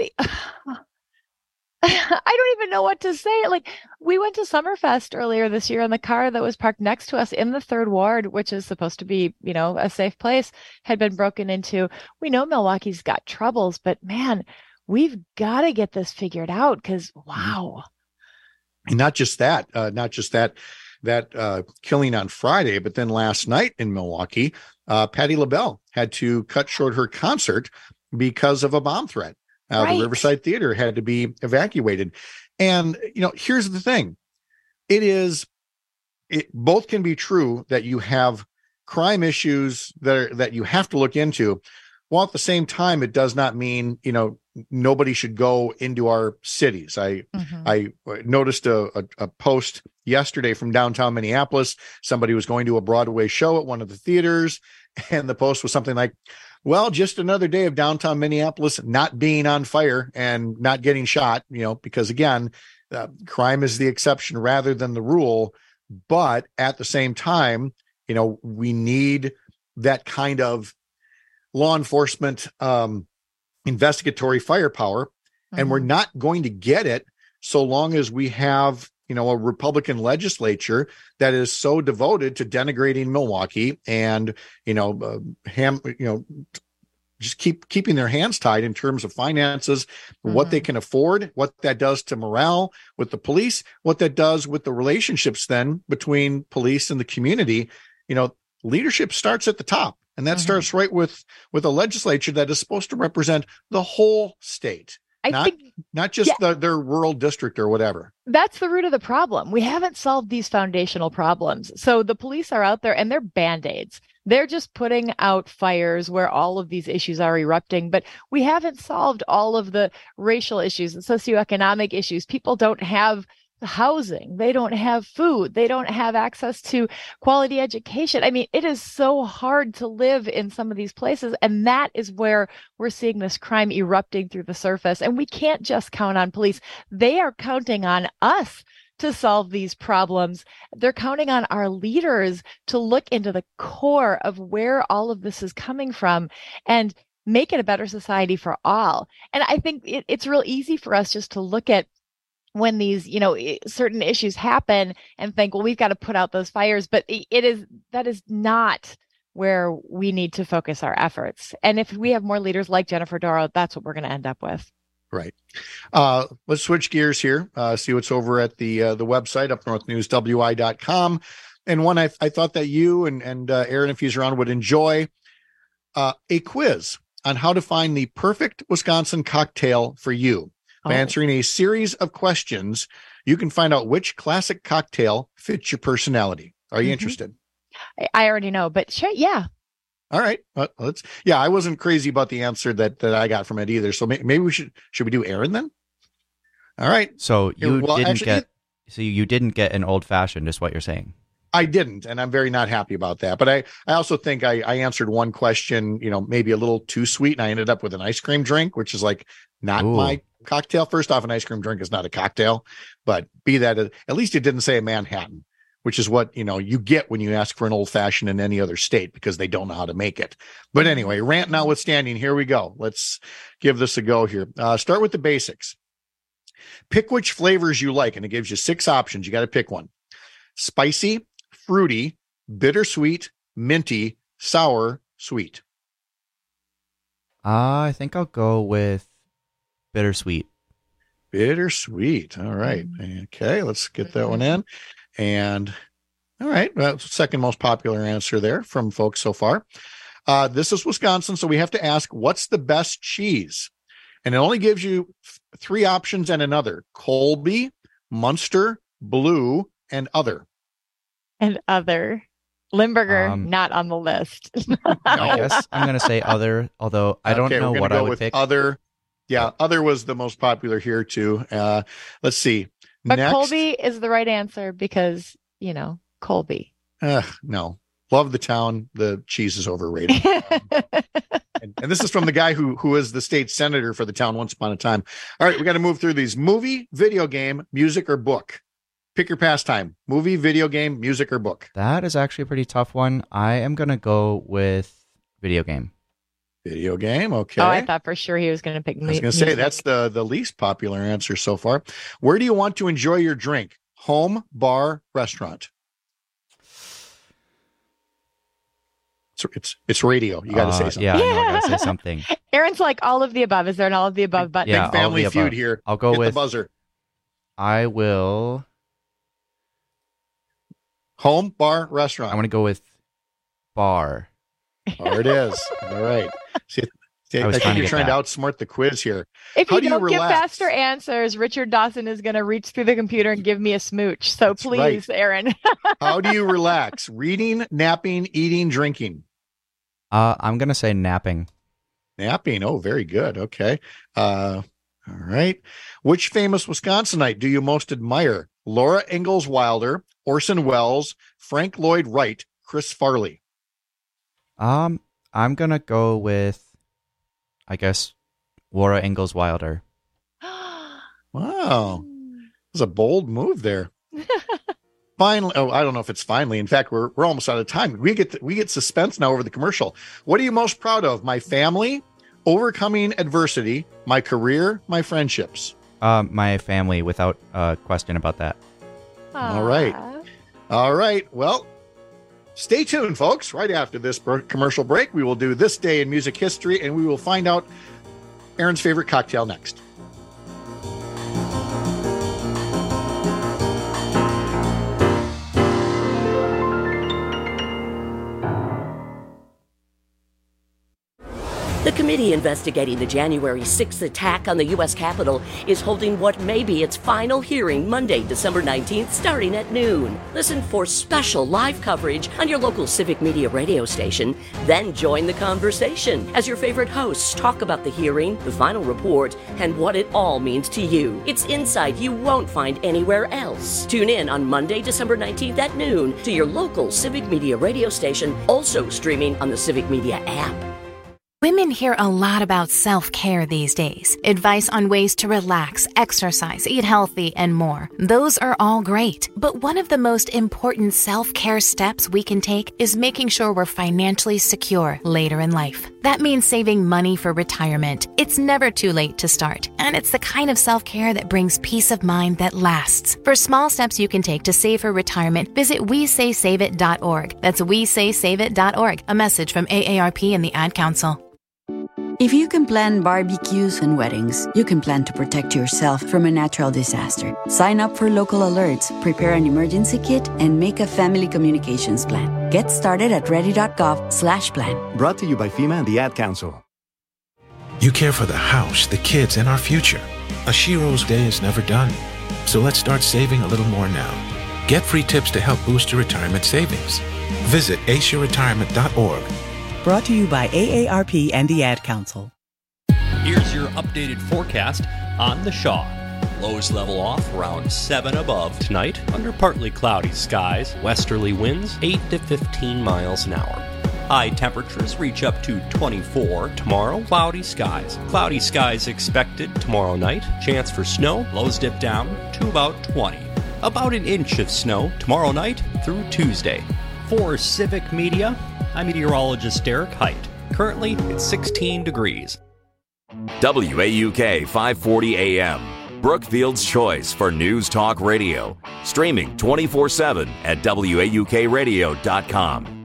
I don't even know what to say. Like, we went to Summerfest earlier this year, and the car that was parked next to us in the third ward, which is supposed to be, you know, a safe place, had been broken into. We know Milwaukee's got troubles, but man, we've got to get this figured out because, wow. And not just that, uh, not just that, that uh, killing on Friday, but then last night in Milwaukee, uh, Patti LaBelle had to cut short her concert because of a bomb threat. Uh, right. The Riverside Theater had to be evacuated. And, you know, here's the thing. It is, it both can be true that you have crime issues that are, that you have to look into, while at the same time, it does not mean, you know, nobody should go into our cities. I, mm-hmm. I noticed a, a, a post yesterday from downtown Minneapolis. Somebody was going to a Broadway show at one of the theaters, and the post was something like, well, just another day of downtown Minneapolis not being on fire and not getting shot, you know, because again, uh, crime is the exception rather than the rule. But at the same time, you know, we need that kind of law enforcement um, investigatory firepower, mm-hmm. and we're not going to get it so long as we have, you know, a Republican legislature that is so devoted to denigrating Milwaukee and, you know, uh, ham, you know, just keep keeping their hands tied in terms of finances, mm-hmm. what they can afford, what that does to morale with the police, what that does with the relationships then between police and the community. You know, leadership starts at the top, and that mm-hmm. starts right with, with a legislature that is supposed to represent the whole state. I not, think, not just yeah, the, their rural district or whatever. That's the root of the problem. We haven't solved these foundational problems. So the police are out there and they're Band-Aids. They're just putting out fires where all of these issues are erupting, but we haven't solved all of the racial issues and socioeconomic issues. People don't have housing. They don't have food. They don't have access to quality education. I mean, it is so hard to live in some of these places. And that is where we're seeing this crime erupting through the surface. And we can't just count on police. They are counting on us to solve these problems. They're counting on our leaders to look into the core of where all of this is coming from and make it a better society for all. And I think it, it's real easy for us just to look at when these, you know, certain issues happen and think, well, we've got to put out those fires. But it is, that is not where we need to focus our efforts. And if we have more leaders like Jennifer Durrow, that's what we're going to end up with. Right. Uh, let's switch gears here, uh, see what's over at the uh, the website, up north news w i dot com. and one I, I thought that you and, and uh, Aaron, if he's around, would enjoy uh, a quiz on how to find the perfect Wisconsin cocktail for you. By oh. answering a series of questions, you can find out which classic cocktail fits your personality. Are you mm-hmm. interested? I already know, but sure, yeah. All right. Well, let's. Yeah, I wasn't crazy about the answer that that I got from it either. So may, maybe we should should we do Aaron then? All right. So you Here, well, didn't actually, get. So you didn't get an old fashioned, is what you're saying? I didn't, and I'm very not happy about that. But I, I also think I, I answered one question, you know, maybe a little too sweet, and I ended up with an ice cream drink, which is like not Ooh. my cocktail. First off, an ice cream drink is not a cocktail, but be that at least it didn't say a Manhattan, which is what, you know, you get when you ask for an old fashioned in any other state because they don't know how to make it. But anyway, rant notwithstanding, here we go. Let's give this a go here. Uh, start with the basics. Pick which flavors you like, and it gives you six options. You got to pick one. Spicy, fruity, bittersweet, minty, sour, sweet. Uh, I think I'll go with bittersweet. Bittersweet. All right. Okay, let's get that one in. And all right, that's the second most popular answer there from folks so far. Uh, this is Wisconsin, so we have to ask, what's the best cheese? And it only gives you th- three options and another: Colby, Munster, Blue, and other. And other. Limburger, Um, not on the list. I guess I'm going to say other, although I don't Okay, know we're gonna what go I would with pick. Other. Yeah, other was the most popular here too. Uh, let's see. But Next, Colby is the right answer because, you know, Colby. uh, no, love the town. The cheese is overrated. and, and this is from the guy who who is the state senator for the town once upon a time. All right, we got to move through these: movie, video game, music, or book. Pick your pastime: movie, video game, music, or book. That is actually a pretty tough one. I am going to go with video game. Video game. Okay. Oh, I thought for sure he was going to pick I was mu- going to say music. that's the the least popular answer so far. Where do you want to enjoy your drink? Home, bar, restaurant. It's it's, it's radio. You got to Uh, say something. Yeah, I know, I got to say something. Aaron's like all of the above. Is there an all of the above button? Yeah, Big Family all of the Feud above. here. I'll go Hit with the buzzer. I will. Home, bar, restaurant. I want to go with bar. There it is. All right. See, see, I I, was think trying to you're get give trying that. to outsmart the quiz here. If How you do you don't give relax? faster answers, Richard Dawson is going to reach through the computer and give me a smooch. So That's please, right. Aaron. How do you relax? Reading, napping, eating, drinking. Uh, I'm going to say napping. Napping. Oh, very good. Okay. Uh, all right. Which famous Wisconsinite do you most admire? Laura Ingalls Wilder, Orson Welles, Frank Lloyd Wright, Chris Farley. Um, I'm going to go with, I guess, Laura Ingalls Wilder. Wow. That was a bold move there. Finally, oh, I don't know if it's finally. In fact, we're we're almost out of time. We get we get suspense now over the commercial. What are you most proud of? My family, overcoming adversity, my career, my friendships. Um, my family, without a question about that. All right. All right. Well, stay tuned, folks. Right after this br- commercial break, we will do This Day in Music History, and we will find out Aaron's favorite cocktail next. The committee investigating the January sixth attack on the U S Capitol is holding what may be its final hearing Monday, December nineteenth, starting at noon. Listen for special live coverage on your local civic media radio station. Then join the conversation as your favorite hosts talk about the hearing, the final report, and what it all means to you. It's insight you won't find anywhere else. Tune in on Monday, December nineteenth at noon to your local civic media radio station, also streaming on the Civic Media app. Women hear a lot about self-care these days. Advice on ways to relax, exercise, eat healthy, and more. Those are all great. But one of the most important self-care steps we can take is making sure we're financially secure later in life. That means saving money for retirement. It's never too late to start. And it's the kind of self-care that brings peace of mind that lasts. For small steps you can take to save for retirement, visit we say save it dot org. That's we say save it dot org. A message from A A R P and the Ad Council. If you can plan barbecues and weddings, you can plan to protect yourself from a natural disaster. Sign up for local alerts, prepare an emergency kit, and make a family communications plan. Get started at ready.gov slash plan. Brought to you by FEMA and the Ad Council. You care for the house, the kids, and our future. A Shiro's day is never done. So let's start saving a little more now. Get free tips to help boost your retirement savings. Visit a s h a retirement dot org. Brought to you by A A R P and the Ad Council. Here's your updated forecast on the Shaw. Lows level off around seven above tonight under partly cloudy skies. Westerly winds eight to fifteen miles an hour. High temperatures reach up to twenty-four tomorrow. Cloudy skies. Cloudy skies expected tomorrow night. Chance for snow. Lows dip down to about twenty. About an inch of snow tomorrow night through Tuesday. For Civic Media, I'm meteorologist Derek Height. Currently, it's sixteen degrees. W A U K five forty A M, Brookfield's choice for news talk radio. Streaming twenty-four seven at W A U K radio dot com.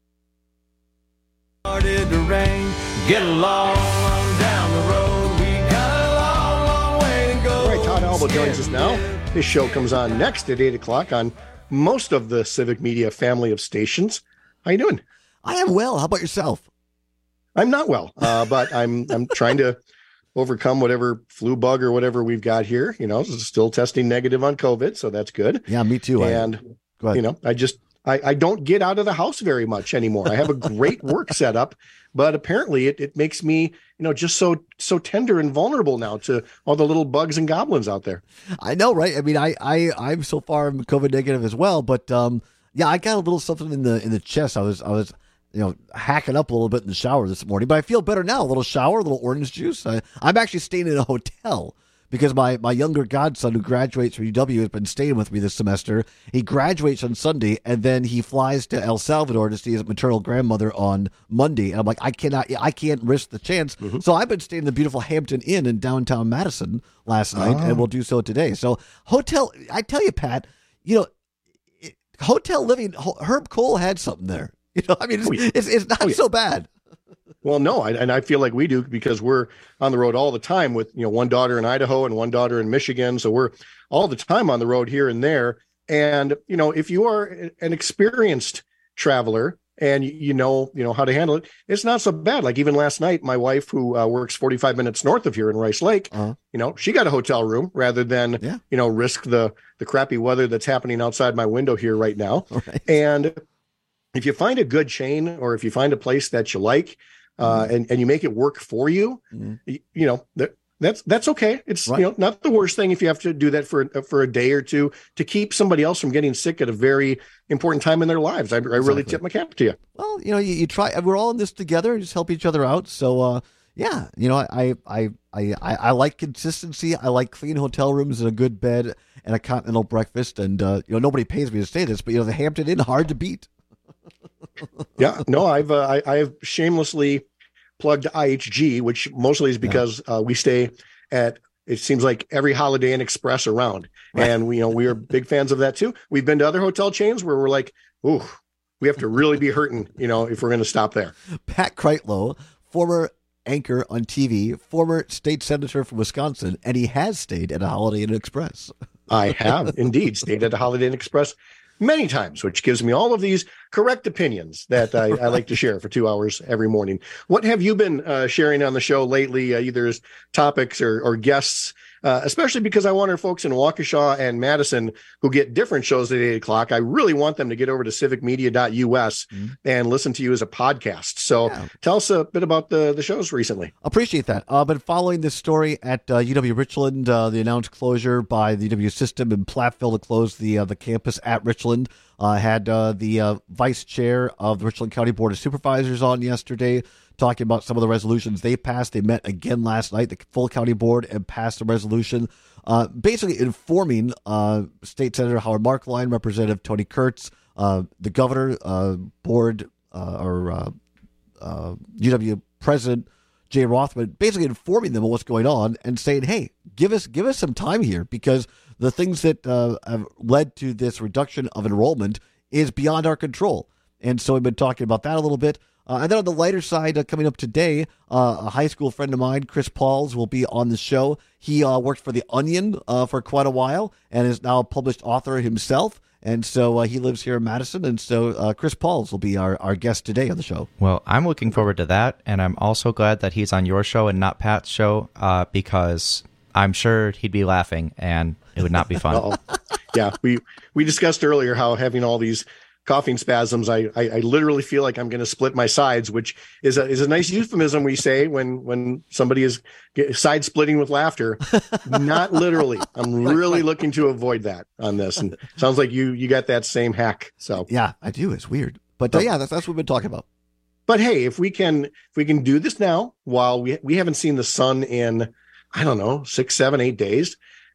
Started to rain, get along down the road. We got a long, long way to go. All right, Todd Alba joins us now. His show comes on next at eight o'clock on most of the Civic Media family of stations. How you doing? I am well. How about yourself? I'm not well, uh, but I'm I'm trying to overcome whatever flu bug or whatever we've got here. You know, still testing negative on COVID, so that's good. Yeah, me too. And I, you know, I just I, I don't get out of the house very much anymore. I have a great work setup, but apparently it, it makes me, you know, just so so tender and vulnerable now to all the little bugs and goblins out there. I know, right? I mean, I I I'm so far COVID negative as well, but um, yeah, I got a little something in the in the chest. I was I was. you know, hacking up a little bit in the shower this morning, but I feel better now. A little shower, a little orange juice. I, I'm actually staying in a hotel because my, my younger godson who graduates from U W has been staying with me this semester. He graduates on Sunday and then he flies to El Salvador to see his maternal grandmother on Monday. And I'm like, I cannot, I can't risk the chance. Mm-hmm. So I've been staying in the beautiful Hampton Inn in downtown Madison last night, oh. and we'll do so today. So hotel, I tell you, Pat, you know, it, hotel living, Herb Cole had something there. You know, I mean, it's, oh, yeah. it's, it's not oh, yeah. so bad. Well, no, I, and I feel like we do because we're on the road all the time with, you know, one daughter in Idaho and one daughter in Michigan. So we're all the time on the road here and there. And, you know, if you are an experienced traveler and you know, you know how to handle it, it's not so bad. Like even last night, my wife, who uh, works forty-five minutes north of here in Rice Lake, uh-huh. you know, she got a hotel room rather than, yeah. you know, risk the the crappy weather that's happening outside my window here right now. Right. And if you find a good chain or if you find a place that you like uh, mm-hmm. and, and you make it work for you, mm-hmm. you, you know, that, that's that's okay. It's right. you know not the worst thing if you have to do that for, for a day or two to keep somebody else from getting sick at a very important time in their lives. I, I exactly. really tip my cap to you. Well, you know, you, you try. We're all in this together and just help each other out. So, uh, yeah, you know, I, I, I, I, I like consistency. I like clean hotel rooms and a good bed and a continental breakfast. And, uh, you know, nobody pays me to say this, but, you know, the Hampton Inn, hard to beat. yeah, no, I've uh, I, I have shamelessly plugged I H G, which mostly is because uh, we stay at, it seems like every Holiday Inn Express around. Right. And, we, you know, we are big fans of that too. We've been to other hotel chains where we're like, ooh, we have to really be hurting, you know, if we're going to stop there. Pat Kreitlow, former anchor on T V, former state senator from Wisconsin, and he has stayed at a Holiday Inn Express. I have indeed stayed at a Holiday Inn Express many times, which gives me all of these correct opinions that I, I like to share for two hours every morning. What have you been uh, sharing on the show lately, uh, either as topics or, or guests, uh, especially because I want our folks in Waukesha and Madison who get different shows at eight o'clock. I really want them to get over to civic media dot U S mm-hmm. and listen to you as a podcast. So yeah. tell us a bit about the, the shows recently. Appreciate that. I've uh, been following this story at uh, U W Richland, uh, the announced closure by the U W system in Platteville to close the, uh, the campus at Richland. I uh, had uh, the uh, vice chair of the Richland County Board of Supervisors on yesterday talking about some of the resolutions they passed. They met again last night, the full county board, and passed a resolution uh, basically informing uh, State Senator Howard Marklein, Representative Tony Kurtz, uh, the governor, uh, board, uh, or uh, uh, U W President Jay Rothman, basically informing them of what's going on and saying, hey, give us give us some time here because the things that uh, have led to this reduction of enrollment is beyond our control. And so we've been talking about that a little bit. Uh, and then on the lighter side, uh, coming up today, uh, a high school friend of mine, Chris Pauls, will be on the show. He uh, worked for The Onion uh, for quite a while and is now a published author himself. And so uh, he lives here in Madison. And so uh, Chris Pauls will be our, our guest today on the show. Well, I'm looking forward to that. And I'm also glad that he's on your show and not Pat's show uh, because I'm sure he'd be laughing and it would not be fun. Yeah, we, we discussed earlier how having all these coughing spasms, I, I, I literally feel like I'm going to split my sides, which is a is a nice euphemism we say when when somebody is side splitting with laughter. Not literally. I'm really looking to avoid that on this. And sounds like you you got that same hack. So yeah, I do. It's weird, but uh, yeah, that's that's what we've been talking about. But hey, if we can if we can do this now while we we haven't seen the sun in I don't know six, seven, eight days,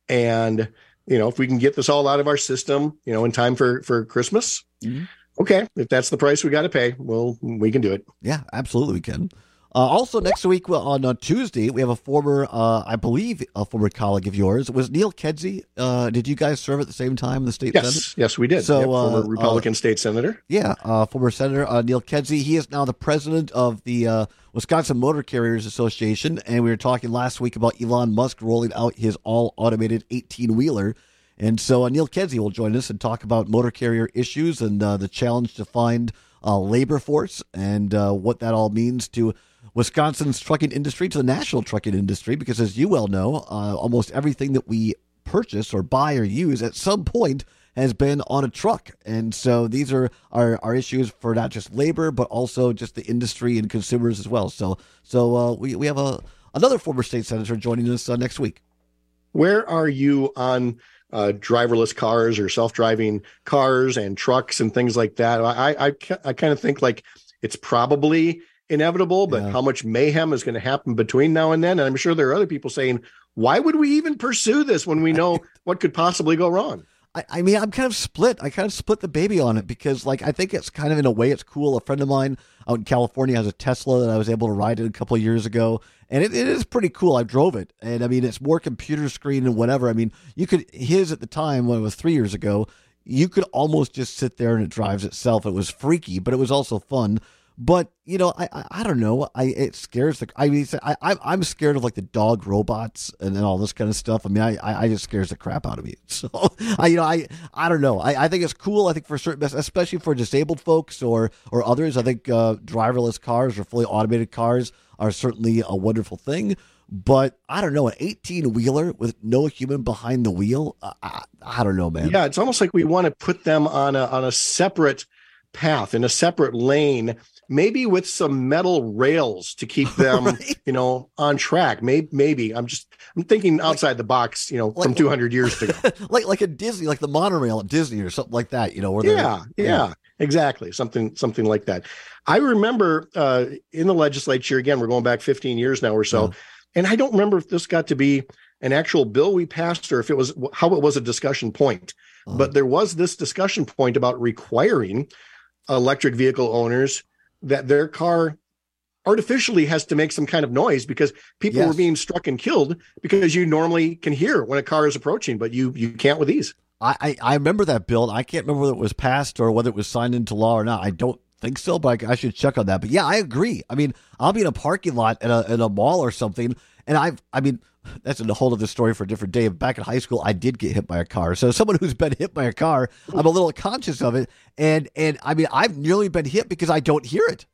and you know if we can get this all out of our system, you know, in time for for Christmas. Mm-hmm. Okay, if that's the price we got to pay, well, we can do it. Yeah, absolutely, we can. Uh, also, next week well, on uh, Tuesday, we have a former, uh, I believe, a former colleague of yours. Was Neil Kedzie? Uh, did you guys serve at the same time in the state yes, Senate? Yes, yes, we did. So, yep, former uh, Republican uh, state senator. Yeah, uh, former Senator uh, Neil Kedzie. He is now the president of the uh, Wisconsin Motor Carriers Association, and we were talking last week about Elon Musk rolling out his all-automated eighteen-wheeler. And so uh, Neil Kedzie will join us and talk about motor carrier issues and uh, the challenge to find a labor force and uh, what that all means to Wisconsin's trucking industry, to the national trucking industry, because as you well know, uh, almost everything that we purchase or buy or use at some point has been on a truck. And so these are our, our issues for not just labor, but also just the industry and consumers as well. So so uh, we, we have a another former state senator joining us uh, next week. Where are you on Uh, driverless cars or self-driving cars and trucks and things like that? I I, I kind of think like it's probably inevitable, but yeah. How much mayhem is going to happen between now and then? And I'm sure there are other people saying, why would we even pursue this when we know what could possibly go wrong? I, I mean, I'm kind of split. I kind of split the baby on it because, like, I think it's kind of, in a way, it's cool. A friend of mine out in California has a Tesla that I was able to ride in a couple of years ago, and it, it is pretty cool. I drove it, and I mean, it's more computer screen and whatever. I mean, you could, his at the time, when it was three years ago, you could almost just sit there and it drives itself. It was freaky, but it was also fun. But, you know, I, I I don't know. I it scares the. I mean, I I'm I'm scared of like the dog robots and, and all this kind of stuff. I mean, I I just scares the crap out of me. So I you know I I don't know. I, I think it's cool. I think for certain, especially for disabled folks or or others, I think uh, driverless cars or fully automated cars are certainly a wonderful thing. But I don't know, an eighteen wheeler with no human behind the wheel. I, I, I don't know, man. Yeah, it's almost like we want to put them on a on a separate path in a separate lane. Maybe with some metal rails to keep them, right. you know, on track. Maybe, maybe I'm just I'm thinking outside like, the box, you know, like, from two hundred years ago. like like a Disney, like the monorail at Disney or something like that, you know. Where yeah, yeah, yeah, exactly, something something like that. I remember uh, in the legislature again. We're going back fifteen years now or so, yeah. And I don't remember if this got to be an actual bill we passed or if it was how it was a discussion point. Uh-huh. But there was this discussion point about requiring electric vehicle owners that their car artificially has to make some kind of noise because people yes. were being struck and killed because you normally can hear when a car is approaching, but you you can't with these. I, I, I remember that bill. I can't remember whether it was passed or whether it was signed into law or not. I don't think so, but I, I should check on that. But yeah, I agree. I mean, I'll be in a parking lot at a, at a mall or something, and I've, I mean, that's a whole other story for a different day. Back in high school, I did get hit by a car. So someone who's been hit by a car, I'm a little conscious of it. And, and I mean, I've nearly been hit because I don't hear it.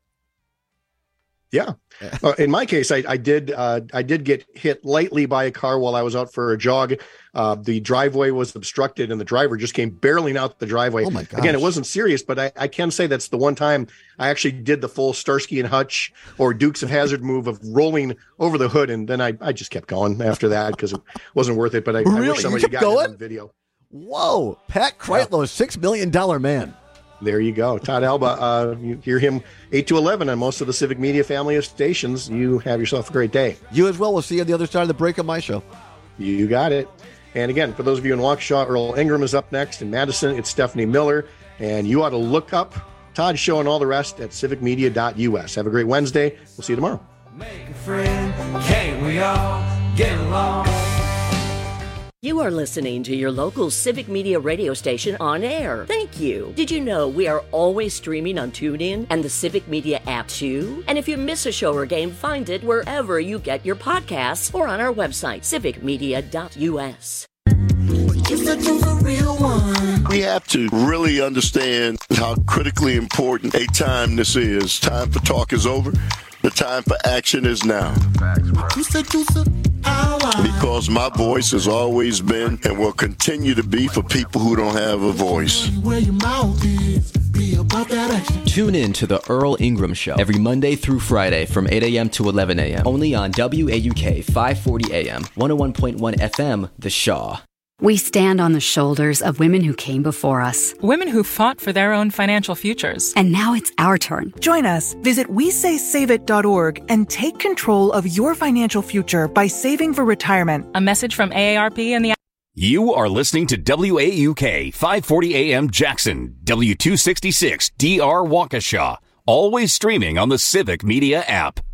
Yeah. Uh, in my case, I, I did uh, I did get hit lightly by a car while I was out for a jog. Uh, the driveway was obstructed and the driver just came barreling out the driveway. Oh my gosh. Again, it wasn't serious, but I, I can say that's the one time I actually did the full Starsky and Hutch or Dukes of Hazzard move of rolling over the hood. And then I, I just kept going after that because it wasn't worth it. But I, really? I wish somebody got going? it on video. Whoa. Pat Kreitlow, yeah. six million dollars man. There you go. Todd Alba, uh, you hear him eight to eleven on most of the Civic Media family of stations. You have yourself a great day. You as well. We'll see you on the other side of the break on my show. You got it. And again, for those of you in Waukesha, Earl Ingram is up next. In Madison, it's Stephanie Miller. And you ought to look up Todd's show and all the rest at civic media dot u s. Have a great Wednesday. We'll see you tomorrow. Make a friend, can't we all get along? You are listening to your local Civic Media radio station on air. Thank you. Did you know we are always streaming on TuneIn and the Civic Media app too? And if you miss a show or game, find it wherever you get your podcasts or on our website, civic media dot u s. We have to really understand how critically important a time this is. Time for talk is over. The time for action is now. Because my voice has always been and will continue to be for people who don't have a voice. Tune in to the Earl Ingram Show every Monday through Friday from eight a.m. to eleven a.m. only on W A U K five forty A M, one oh one point one F M, The Shaw. We stand on the shoulders of women who came before us. Women who fought for their own financial futures. And now it's our turn. Join us. Visit we say save it dot org and take control of your financial future by saving for retirement. A message from A A R P and the... You are listening to W A U K five forty A M Jackson, W two sixty-six D R Waukesha. Always streaming on the Civic Media app.